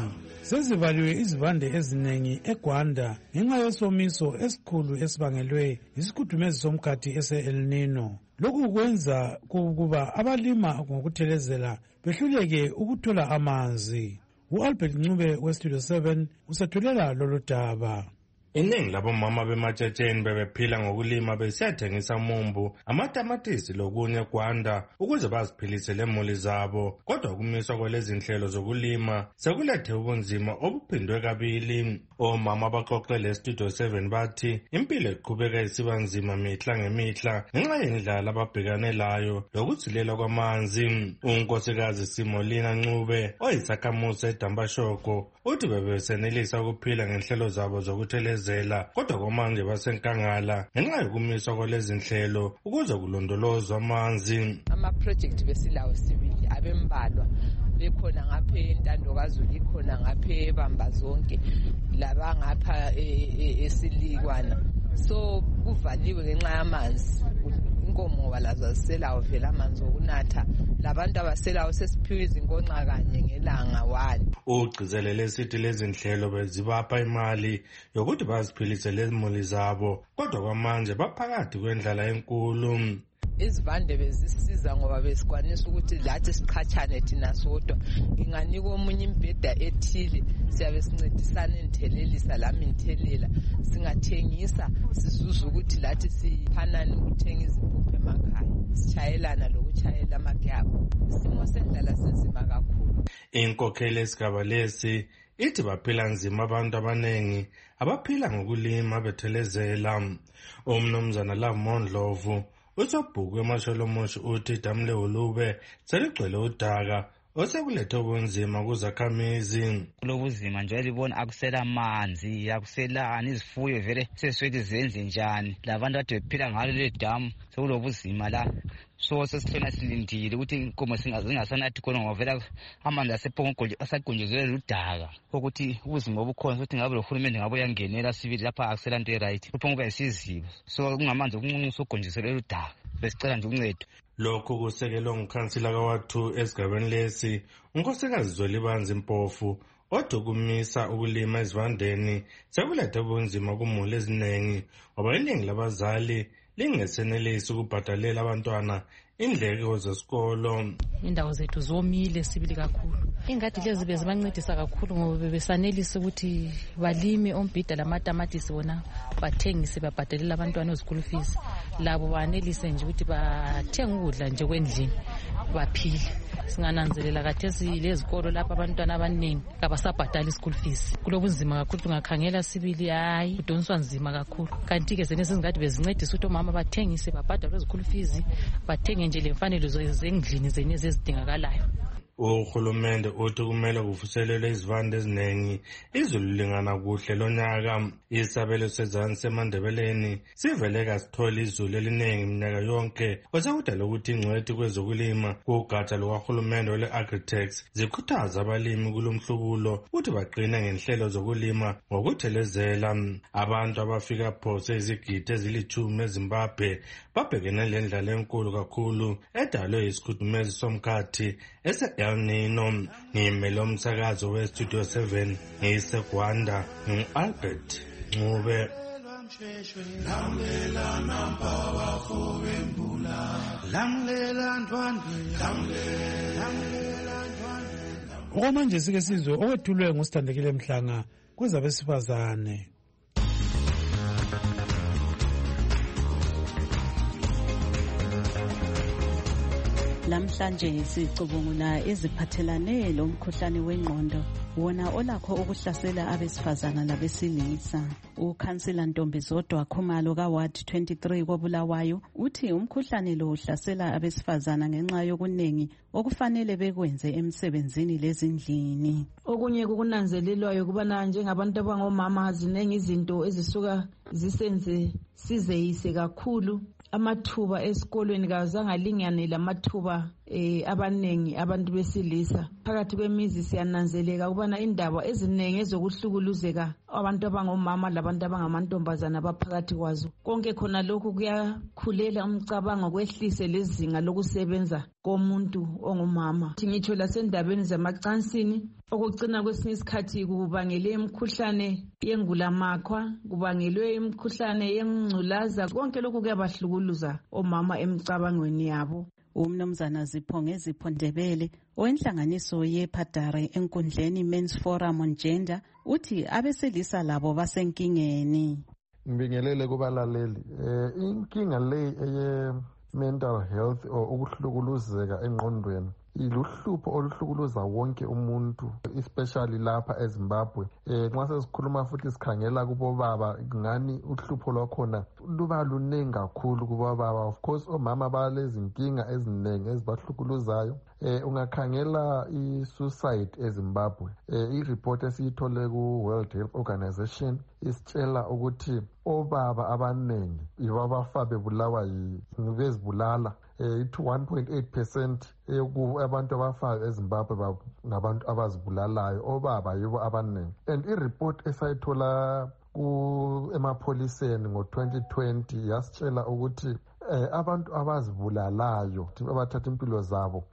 sezivaliwe izivande eziningi eGwanda ngenxa yesomiso esikhulu esibangelwe isikhudumezi somkhathi ese-El Nino. Lokhu kwenza ukuba abalima ngokuthelezela behluleke ukuthola amanzi. U-Albert Ncube weStudio 7 usethulela lolu daba. Iningi labomama bematshetsheni bebephila ngokulima besiyathengisa umumbu, amatamatisi lokunye eGwanda ukuze baziphilise lemuli zabo. Kodwa ukumiswa kwalezi nhlelo zokulima sekulethe ubunzima obuphindwe kabili. Omama baxoxele eStudio 7 bathi impilo iqhubeka isiba nzima mihla ngemihla ngenxa yendlala ababhekane layo lokuzilela kwamanzi. Unkosikazi Simolina Ncube oyisakhamuzi eDambashoko uthi bebesenelisa ukuphila ngenhlelo zabo zokuthelezela, kodwa kwamanje basenkangala ngenxa yokumiswa kwalezi nhlelo ukuze kulondolozwe amanzi. Ama-project besilawo sibili abembalwa bekhona ngapha eNtandokazulu, ikhona ngapha eBamba Zonke, laba ngapha eSilikwana. So kuvaliwe ngenxa yamanzi. Inkomo ngoba lazo aziselawo vele amanzi okunatha, labantu abaselawo sesiphiwe izinkonxa kanye ngelanga 1. Ugcizelele sithi lezi nhlelo bezibapha imali yokuthi baziphilise lezimuli zabo, kodwa kwamanje baphakathi kwendlala enkulu. Izivande bezisiza ngoba besikwanisa ukuthi lathi siqhatshane thina sodwa. Nginganika omunye imbheda ethile, siyabe sincedisana inthelelisa lami inthelela. Singathengisa sizuza ukuthi lathi siphanane ukuthenga izimpuphu emakhaya. Sishayelana lokuchayela amakyabo. Isimo sendlala sinzima kakhulu. Inkokheli esigaba lesi ithi baphila nzima abantu abanengi abaphila ngokulima bethelezela. Umnumzana Lavmondlovu usobhuku eMasholomoshi uthi idamu leHulube seligcwele udaka osekulethe ubunzima kuzakhamizi. Kulobuzima nje libona akusela amanzi, akuselani, izifuyo vele seswethi zenze njani. Labantu kade bephila ngalo le damu sekulobuzima la. So sesihlona silindile ukuthi inkomo zingasanathi khona ngoba vele amanzi asagonjezelwe ludaka. Ukuthi ubuzima obukhona ukuthi ngabe lohulumende ngabe uyangenela sibili lapha akusela into right. Kuphuma isizibo. So kungamanzi okunqunqu ugonjezelwe ludaka. Besicela nje uncedo. Lokhu kusekelwe ngukhansila ka-2 esigabeni lesi, unkosikazi Zwelibanzi Mpofu, odwa ukumisa ukulima ezivandeni sekulethe ubunzima kumuli eziningi ngoba iningi labazali lingesenelisi ukubhadalela abantwana indleko zesikolo. Indawo zethu zomile sibili kakhulu. Ingadi lezi bezibancedisa kakhulu ngoba bebesanelisa ukuthi balime ombhida lamatamatisi wona bathengise babhadalela abantwana school fees. Labo banelise nje ukuthi bathenga ukudla nje kwendlini baphile. Singananzelela kathesi lezikolo lapha abantwana abaningi abasabhadali school fees. Kulobunzima kakhulu, ungakhangela sibili hayi kudonswa nzima kakhulu. Kanti ke senesi ingadi bezincedisa ukuthi omama bathengise babhadale school fees, bathenge nje lemfanelo zendlini zenezi ezidingakalayo. Uhulumende uthi kumele kuvuselelwe izivande eziningi izulu lingana kuhle lonyaka. Isabelo sezansi seMandebeleni sivele kasithola izulu eliningi minyaka yonke, osekudala ukuthi ingcwethi kwezokulima kugatsha lukahulumende lwe-Agritex zikhuthaza abalimi kulomhlubulo ukuthi baqine ngenhlelo zokulima ngokuthelezela. Abantu abafika phose izigidi ezili-10 eZimbabwe babhekene lendlala enkulu kakhulu edalwe isikhudumezi somkhathi ese-El Nino. Ngimele umsakazo weStudio 7 ngiseGwanda, ngu-Albert Ncube. Lamlela nampa wakho wembula, lamlela ndwandwe, lamlela ndwandwe. Okwamanje sike sizwe okwethulwe nguSithandekile Mhlanga kwezabesifazane. Lamhlanje sicubungula eziphathelane lomkhuhlane wengqondo wona olakho ukuhlasela abesifazana labesilisa. Ukhansila Ntombizodwa Khumalo kaWard 23 koBulawayo uthi umkhuhlane lo uhlasela abesifazana ngenxa yokunengi okufanele bekwenze emsebenzini lezindlini. Okunye kukunanzelelwayo kubana njengabantu abangomama zinengi izinto ezisuka zisenze sizeyise kakhulu. Amathuba esikolweni kazangalingane lamathuba abanengi abantu besilisa. Phakathi kwemizi siyananzeleka ukubana indaba eziningi ezokuhlukuluzeka abantu abangomama labantu abangamantombazana baphakathi kwazo. Konke khona lokhu kuyakhulela umcabango, kwehlise lezinga lokusebenza komuntu ongumama. Ngitsho lasendabeni zamacansini okugcina kwesinye isikhathi kubangele imikhuhlane yengulamakhwa, kubangelwe imikhuhlane yengculaza. Konke lokhu kuyabahlukuluza omama emicabangweni yabo. Umnumzana Zipho Ndebele owenhlanganiso yePadare enkundleni Men's Forum on Gender uthi abesilisa labo basenkingeni. Ngibingelele kubalaleli. Inkinga le eye mental health or ukuhlukuluzeka engqondweni iluhlupho oluhlukuluza wonke umuntu, especially lapha eZimbabwe. Nxa sesikhuluma futhi sikhangela kubo baba, ngani uhlupho lwakhona luba luningi kakhulu kubo baba. Of course omama balezinkinga eziningi ezibahlukuluzayo. Ungakhangela i-suicide eZimbabwe, i-report esiyithole ku-World Health Organization isitshela ukuthi obaba abaningi yibo abafa bebulawa bezibulala. 1.8% abantu abafayo eZimbabwe ngabantu abazibulalayo, obaba yibo abaningi. And i-report esayithola emapholiseni ngo-2020 yasitshela ukuthi abantu abazibulalayo abathatha impilo zabo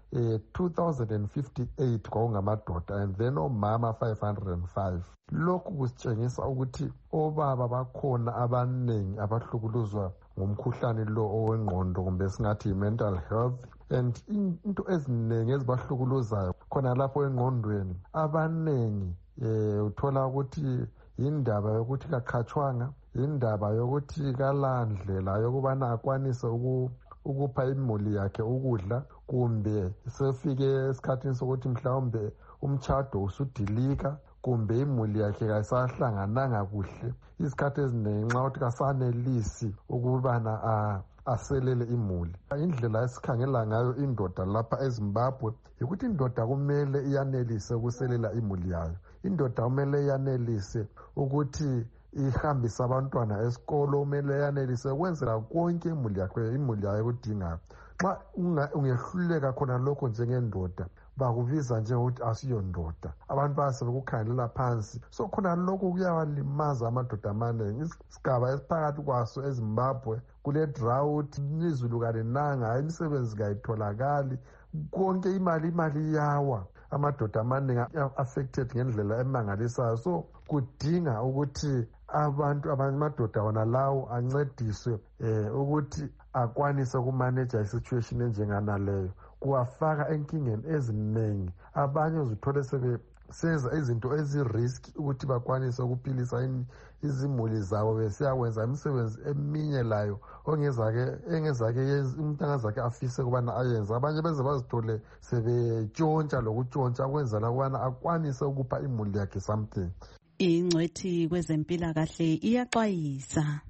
2058 kwakungamadoda and then omama 505. Lokhu kusitshengisa ukuthi obaba bakhona abaningi abahlukuluzwa ngumkhuhlane lo owengqondo, kumbe singathi mental health. And into eziningi ezibahlukuluzayo khona lapho engqondweni, abaningi uthola ukuthi indaba yokuthi kakhatshwanga, indaba yokuthi kalandlela yokubana akwanise ukupha imuli yakhe ukudla, kumbe sefike esikhathini sokuthi mhlawumbe umtshado usudilika, kumbe imuli yakhe kayisahlangananga kuhle. Isikhathi eziningi nxa uthi kasanelisi ukubana aselele imuli. Indlela esikhangela ngayo indoda lapha eZimbabwe ukuthi indoda kumele iyanelise ukuselela imuli yayo. Indoda kumele iyanelise ukuthi ihambise abantwana esikolo, kumele yanelise ukwenzela konke imuli yayo ekudingayo. Xa ungehluleka khona lokho njengendoda, bakubiza njengokuthi asiyondoda. Abantu basebekukhangelela phansi. So khona lokho kuyawalimaza amadoda amaningi. Isigaba esiphakathi kwaso eZimbabwe kule drought, izulu kalinanga, imisebenzi kayitholakali, konke imali iyawa. Amadoda amaningi affected ngendlela emangalisayo. So kudinga ukuthi amadoda wona lawo ancediswe ukuthi akwanise ukumaneja isituation enjenganaleyo. Kuwafaka enkingeni eziningi. Abanye uzithole sebesenza izinto eziriski ukuthi bakwanise ukuphilisa izimuli zabo besiyakwenza imisebenzi eminye layo engezake umuntu angazake afise ukubana ayenze. Abanye beze bazithole sebetshontsha lokutshontsha ukwenzela ukubana akwanise ukupha imuli yakhe something. Ingcwethi kwezempilakahle iyaxwayisa.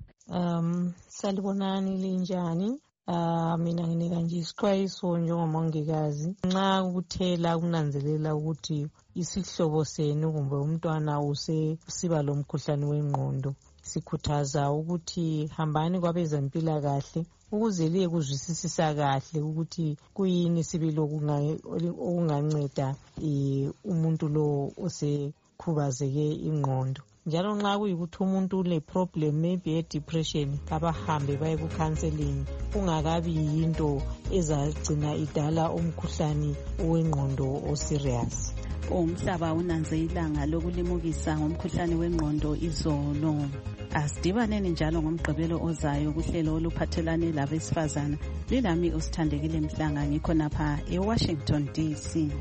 Salibonani linjani? Mina nginika nje isixwayiso njengomongikazi. Nxa ukuthela kunanzelela ukuthi isihlobo senu kumbe umntwana usiba lomkhuhlane wengqondo, sikhuthaza ukuthi hambani kwabezempilakahle ukuze liye kuzwisisisa kahle ukuthi kuyini sibili okunganceda umuntu lo osekhubazeke ingqondo. Njalo nxa kuyikuthi umuntu ule problem maybe ye-depression, kabahambe baye ku-counseling kungakabi yinto ezagcina idala umkhuhlane wengqondo o-serious. Umhlaba unanze ilanga lokulimukisa ngomkhuhlane wengqondo izolo. Asidibaneni njalo ngomgqibelo ozayo kuhlelo oluphathelane labesifazana. Lilami uSithandekile Mhlanga, ngikho napha eWashington DC.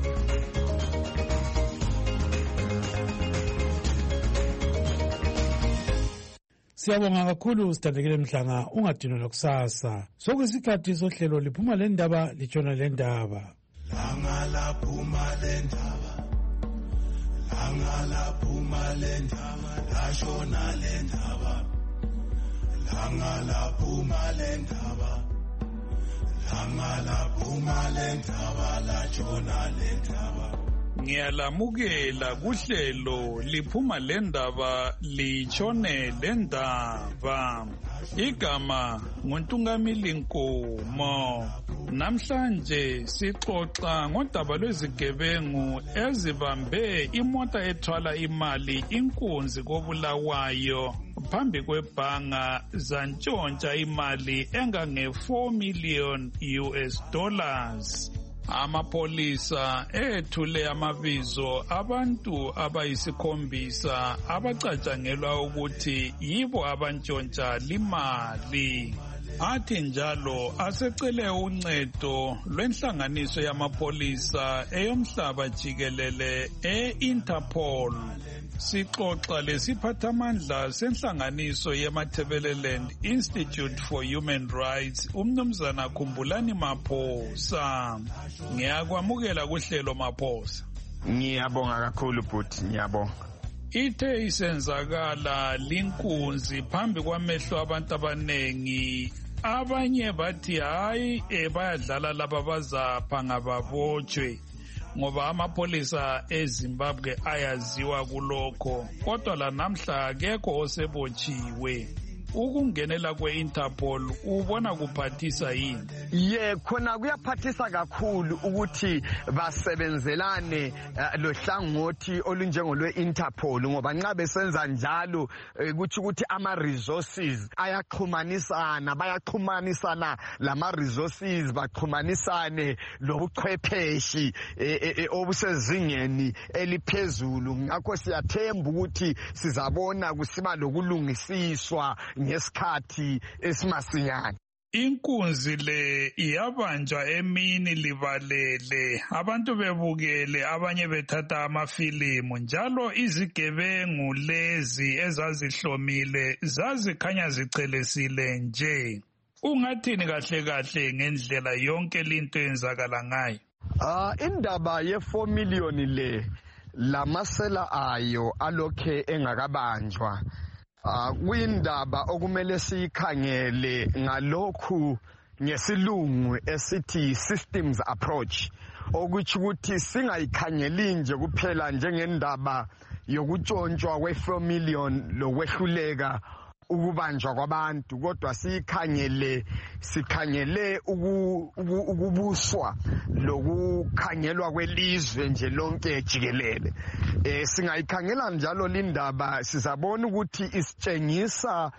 Siyabonga kakhulu Sithandekile Mhlanga, ungadinwa kusasa. Sokuyisikhathi sohlelo liphuma lendaba litshona lendaba. Langa laphuma lendaba. Langa laphuma lendaba, lashona lendaba. Langa laphuma lendaba. Langa laphuma lendaba, lashona lendaba. Ngiyalamukela kuhlelo liphuma lendaba litshone lendaba. Igama nguNtungamili Nkomo. Namhlanje sixoxa ngodaba lwezigebengu ezibambe imota ethwala imali inkunzi koBulawayo phambi kwebhanga zantshontsha imali engange-4 million US dollars. Amapolisa ethule amabizo abantu abayisikhombisa abacatshangelwa ukuthi yibo abantshontsha limali. Athi njalo asecele uncedo lwenhlanganiso yamapolisa eyomhlaba jikelele e-Interpol. Sixoxa lesiphathamandla senhlanganiso yeMatabeleland Institute for Human Rights umnumzana Khumbulani Maphosa. Ngiyakwamukela kuhlelo Maphosa. Ngiyabonga kakhulu bhuti, ngiyabonga. Ithe isenzakala linkunzi phambi kwamehlo abantu abanengi. Abanye bathi hayi bayadlala laba bazapha ngababotshwe ngoba amapolisa eZimbabwe ayaziwa kulokho, kodwa la namhla akekho osebotshiwe. Ukungenela kwe-Interpol ubona kuphathisa yini? Khona kuyaphathisa kakhulu ukuthi basebenzelane lohlangothi olunjengolwe-Interpol ngoba nxa besenza njalo kuthi ukuthi ama-resources ayaxhumanisana, bayaxhumanisana lama-resources, baxhumanisane lobuchwepeshi obusezingeni eliphezulu. Ngakho siyathemba ukuthi sizabona kusiba lokulungisiswa ngesikhathi esimasinyane. Inkunzi le iyabanjwa emini libalele, abantu bebukele, abanye bethatha amafilimu, njalo izigebengu lezi ezazihlomile zazikhanya zichelesile nje. Ungathini kahle kahle ngendlela yonke linto yenzakala ngayo? Indaba ye-4 million le lamasela ayo alokhe engakabanjwa. Kuyindaba okumele siyikhangele ngalokhu ngesilungu esithi systems approach, okuthi ukuthi singayikhangeli nje kuphela njengendaba yokutshontshwa kwe-4 million lokwehluleka ukubanjwa kwabantu, kodwa sikhangele ukubuswa lokukhangelwa kwelizwe nje lonke jikelele. Singayikhangela njalo lindaba sizabona ukuthi isitshengisa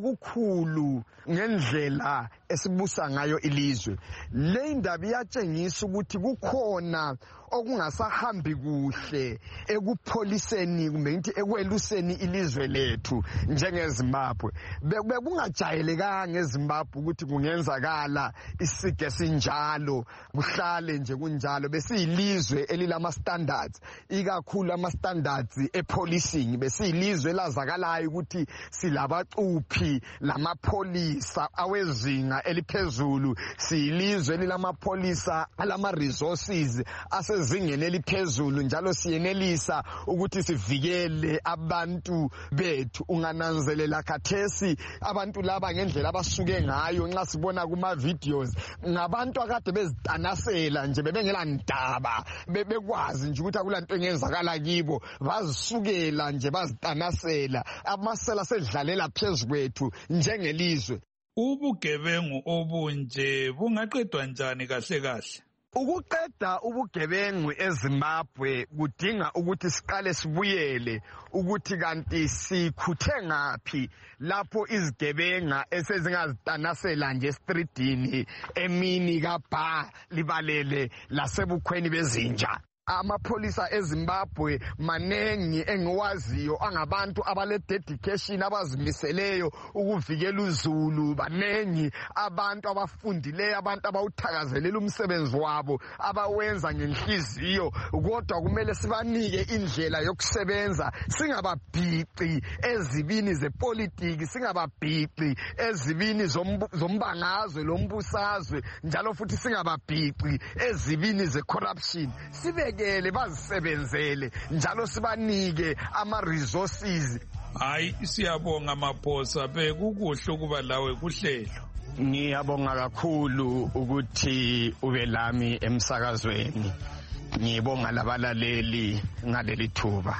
okukhulu ngendlela esibusa ngayo ilizwe. Le ndaba iyatshengisa ukuthi kukhona okungasahambi kuhle ekupholiseni kumbe ngithi ekweluseni ilizwe lethu njengeZimbabwe. Bekungajayelekanga eZimbabwe ukuthi kungenzakala isige esinjalo, kuhlale nje kunjalo. Besiyilizwe elilama standards, ikakhulu ama standards epolicing. Besiyilizwe elazakalayo ukuthi silabacuphi lamapolisa awezinga eliphezulu, siyilizwe elilamapolisa alama resources asezingeni eliphezulu, njalo siyenelisa ukuthi sivikele abantu bethu. Ungananzelela khathesi abantu laba ngendlela abasuke ngayo nxa sibona kuma videos, ngabantu akade bezitanasela nje, bebengela ndaba, bebekwazi nje ukuthi akulanto engenzakala kibo, bazisukela nje bazitanasela. Amasela sedlalela phezukwethu njengelizwe. Ubugebengu obunje bungaqedwa njani kahle kahle? Ukuqeda ubugebengu eZimbabwe kudinga ukuthi siqale sibuyele ukuthi kanti sikhuthe ngaphi lapho izigebenga esezingazitanasela nje streetini emini kaBha libalele lasebukhweni bezinja. Amapolisa eZimbabwe manengi engiwaziyo angabantu abale dedication, abazimiseleyo ukuvikela uZulu. Banengi abantu abafundileyo, abantu abawuthakazelela umsebenzi wabo, abawenza ngenhliziyo, kodwa kumele sibanike indlela yokusebenza. Singababhiqi ezibini zepolitiki, singababhiqi ezibini zombangazwe lombusazwe, njalo futhi singababhiqi ezibini zecorruption. Sibekele bazisebenzele njalo sibanike ama-resources. Hayi, siyabonga Maphosa, bekukuhle ukuba lawe kuhlelo. Ngiyabonga kakhulu ukuthi ube lami emsakazweni. Ngibonga labalaleli ngaleli thuba.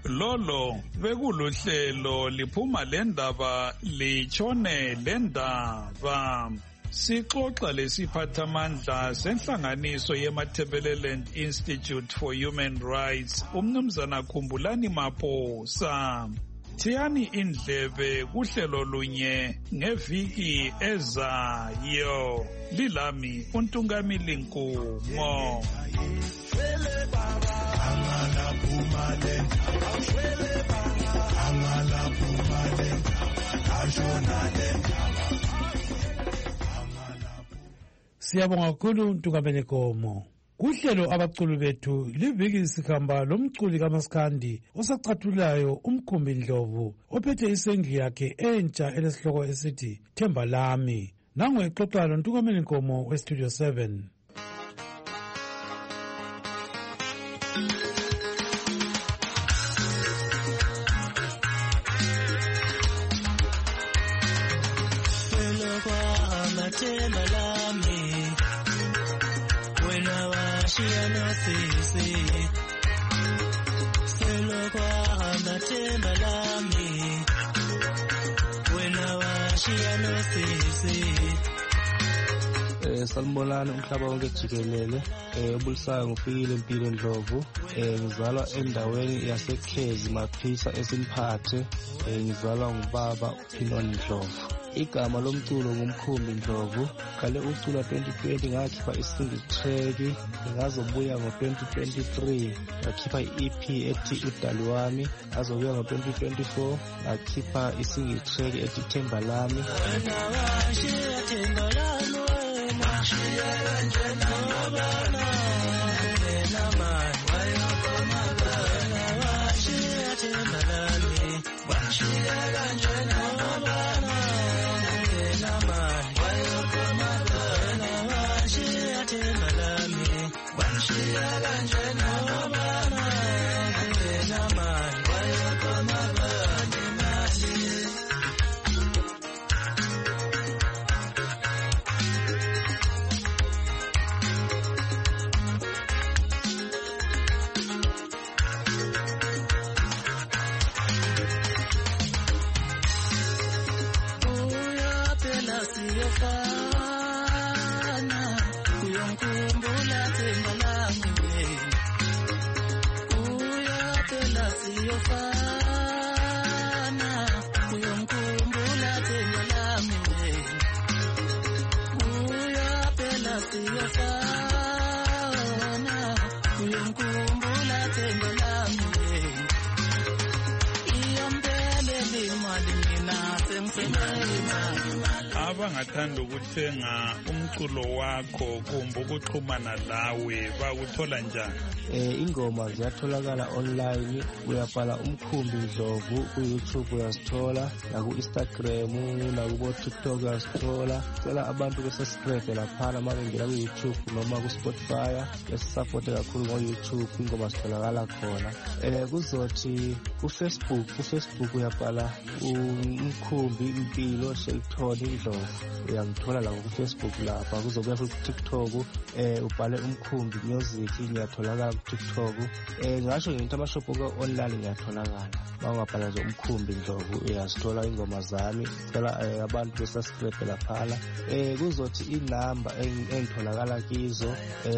lolo bekuluhlelo liphuma lendaba litshone lendaba. Sixoxa lesiphathamandla senhlanganiso yeMatabeleland Institute for Human Rights umnumzana Khumbulani Maphosa. Thiyani indlebe kuhlelo lunye ngeviki ezayo. Lilami uNtungamili Nkumo. Siyabonga kakhulu Ntungamili Nkomo. Kuhlelo abaculi bethu liviki sikhamba lomculi kaMaskandi osacathulayo umkhumbi Ndlovu ophethe isengli yakhe entsha elesihloko esithi Themba Lami. Nangu exoxa loNtungamili Nkomo weStudio 7. Themba Lami wena washiyana sisi selokwa hamba Themba Lami wena washiyana sisi. Salmonani umhlaba wonke jikelele obulisayo ngufikile Mpilo Ndlovu ngizalwa endaweni yaseKhezi Maphisa eSimphathe ngizalwa ngubaba uPhinon Ndlovu. Igama lomculo ngumkhumbi Ndlovu. Kale ucula 2020 ngakhipha isingle track ngazobuya ngo2023 ngakhipha iEP ethi Udali Wami azobuya ngo2024 ngakhipha isingle track ethi Themba Lami. Wena washiya Themba Lami wena washiya kanjena bana wena mani wayokoma bana washiya Themba Lami washiya kanjena bana abangathanda ukuthenga umculo wakho kumbe ukuxhumana lawe bakuthola njani? Ingoma ziyatholakala online, uyabhala umkhumbi Ndlovu ku-YouTube uyazithola, naku-Instagram nakubo-TikTok uyazithola. Cela abantu besubscribe laphana uma bengena ku-YouTube noma ku-Spotify besisupport kakhulu ngo-YouTube, ingoma zitholakala khona. Kuzothi ku-Facebook uyabhala umkhumbi Impilo Shelton Ndlovu uyangithola la ku-Facebook lapha. Kuzobuya futhi ku-TikTok ubhale umkhumbi music ngiyatholakala ku-TikTok. Ngasho ngithi amashop online ngiyatholakala. Bangabhala nje umkhumbi Ndlovu uyazithola ingoma zami. Cela abantu besubscribe laphana. Kuzothi inamba engitholakala kizo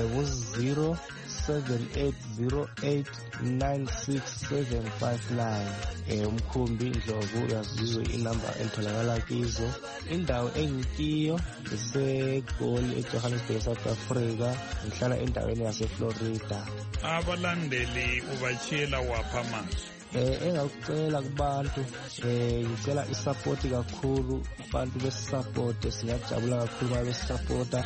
u-0780896759. Umkhumbi Ndlovu uyazizwa inamba engitholakala kizo. Indawo engikiyo iseGoli eJohannesburg, South Africa. Ngihlala endaweni yaseFlorida. Abalandeli ubatshela wapha manje? Engakucela kubantu ngicela isupport kakhulu, abantu besisupport, singajabula kakhulu uma besisupport.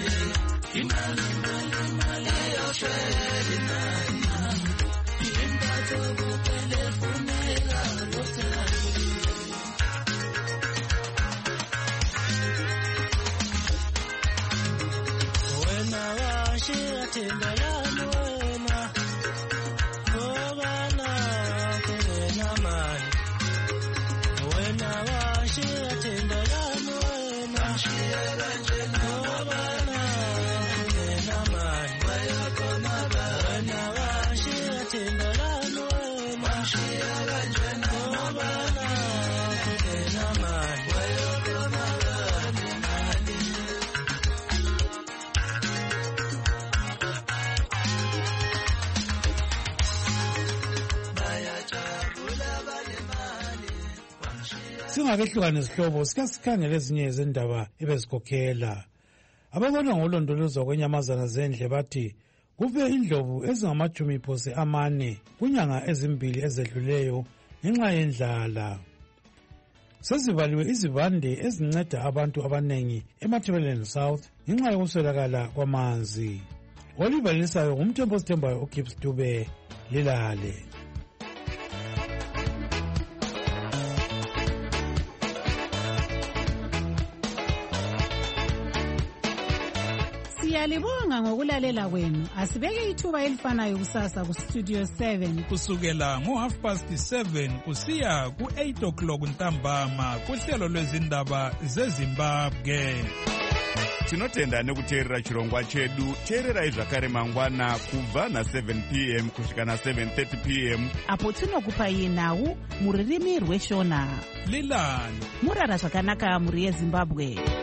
Wena washiya Themba Lami wena ngobana wena mani wena washiya Themba Lami wena washiya kanjena ngobana wena mani wayakona wena washiya Themba Lami wena washiya Singakehlukane izihlobo sikasikhangele ezinye izindaba ebezikhokhela. Ababona ngolondolozwa kwenyamazana zendle bathi kufe indlovu ezingama-40 kunyanga ezimbili ezedluleyo ngenxa yendlala. Sezivaliwe izivande ezinceda abantu abanengi eMatabeleland South ngenxa yokuswelakala kwamanzi. Olibalisayo ngumthembu osithembayo uGibbs Dube. Lilale. Siyalibonga ngokulalela kwenu. Asibeke ithuba elifanayo kusasa ku Studio 7 kusukela ngo7:30 kusiya ku8 o'clock ntambama kuhlelo lwezindaba zeZimbabwe. Tinotenda nekuteerera chirongwa chedu. Teererai zvakare mangwana kubva na7 p.m. kusvika na7:30 p.m. apo tinokupai nhau muririmi rweshona. Lilani murara zvakanaka muri yeZimbabwe.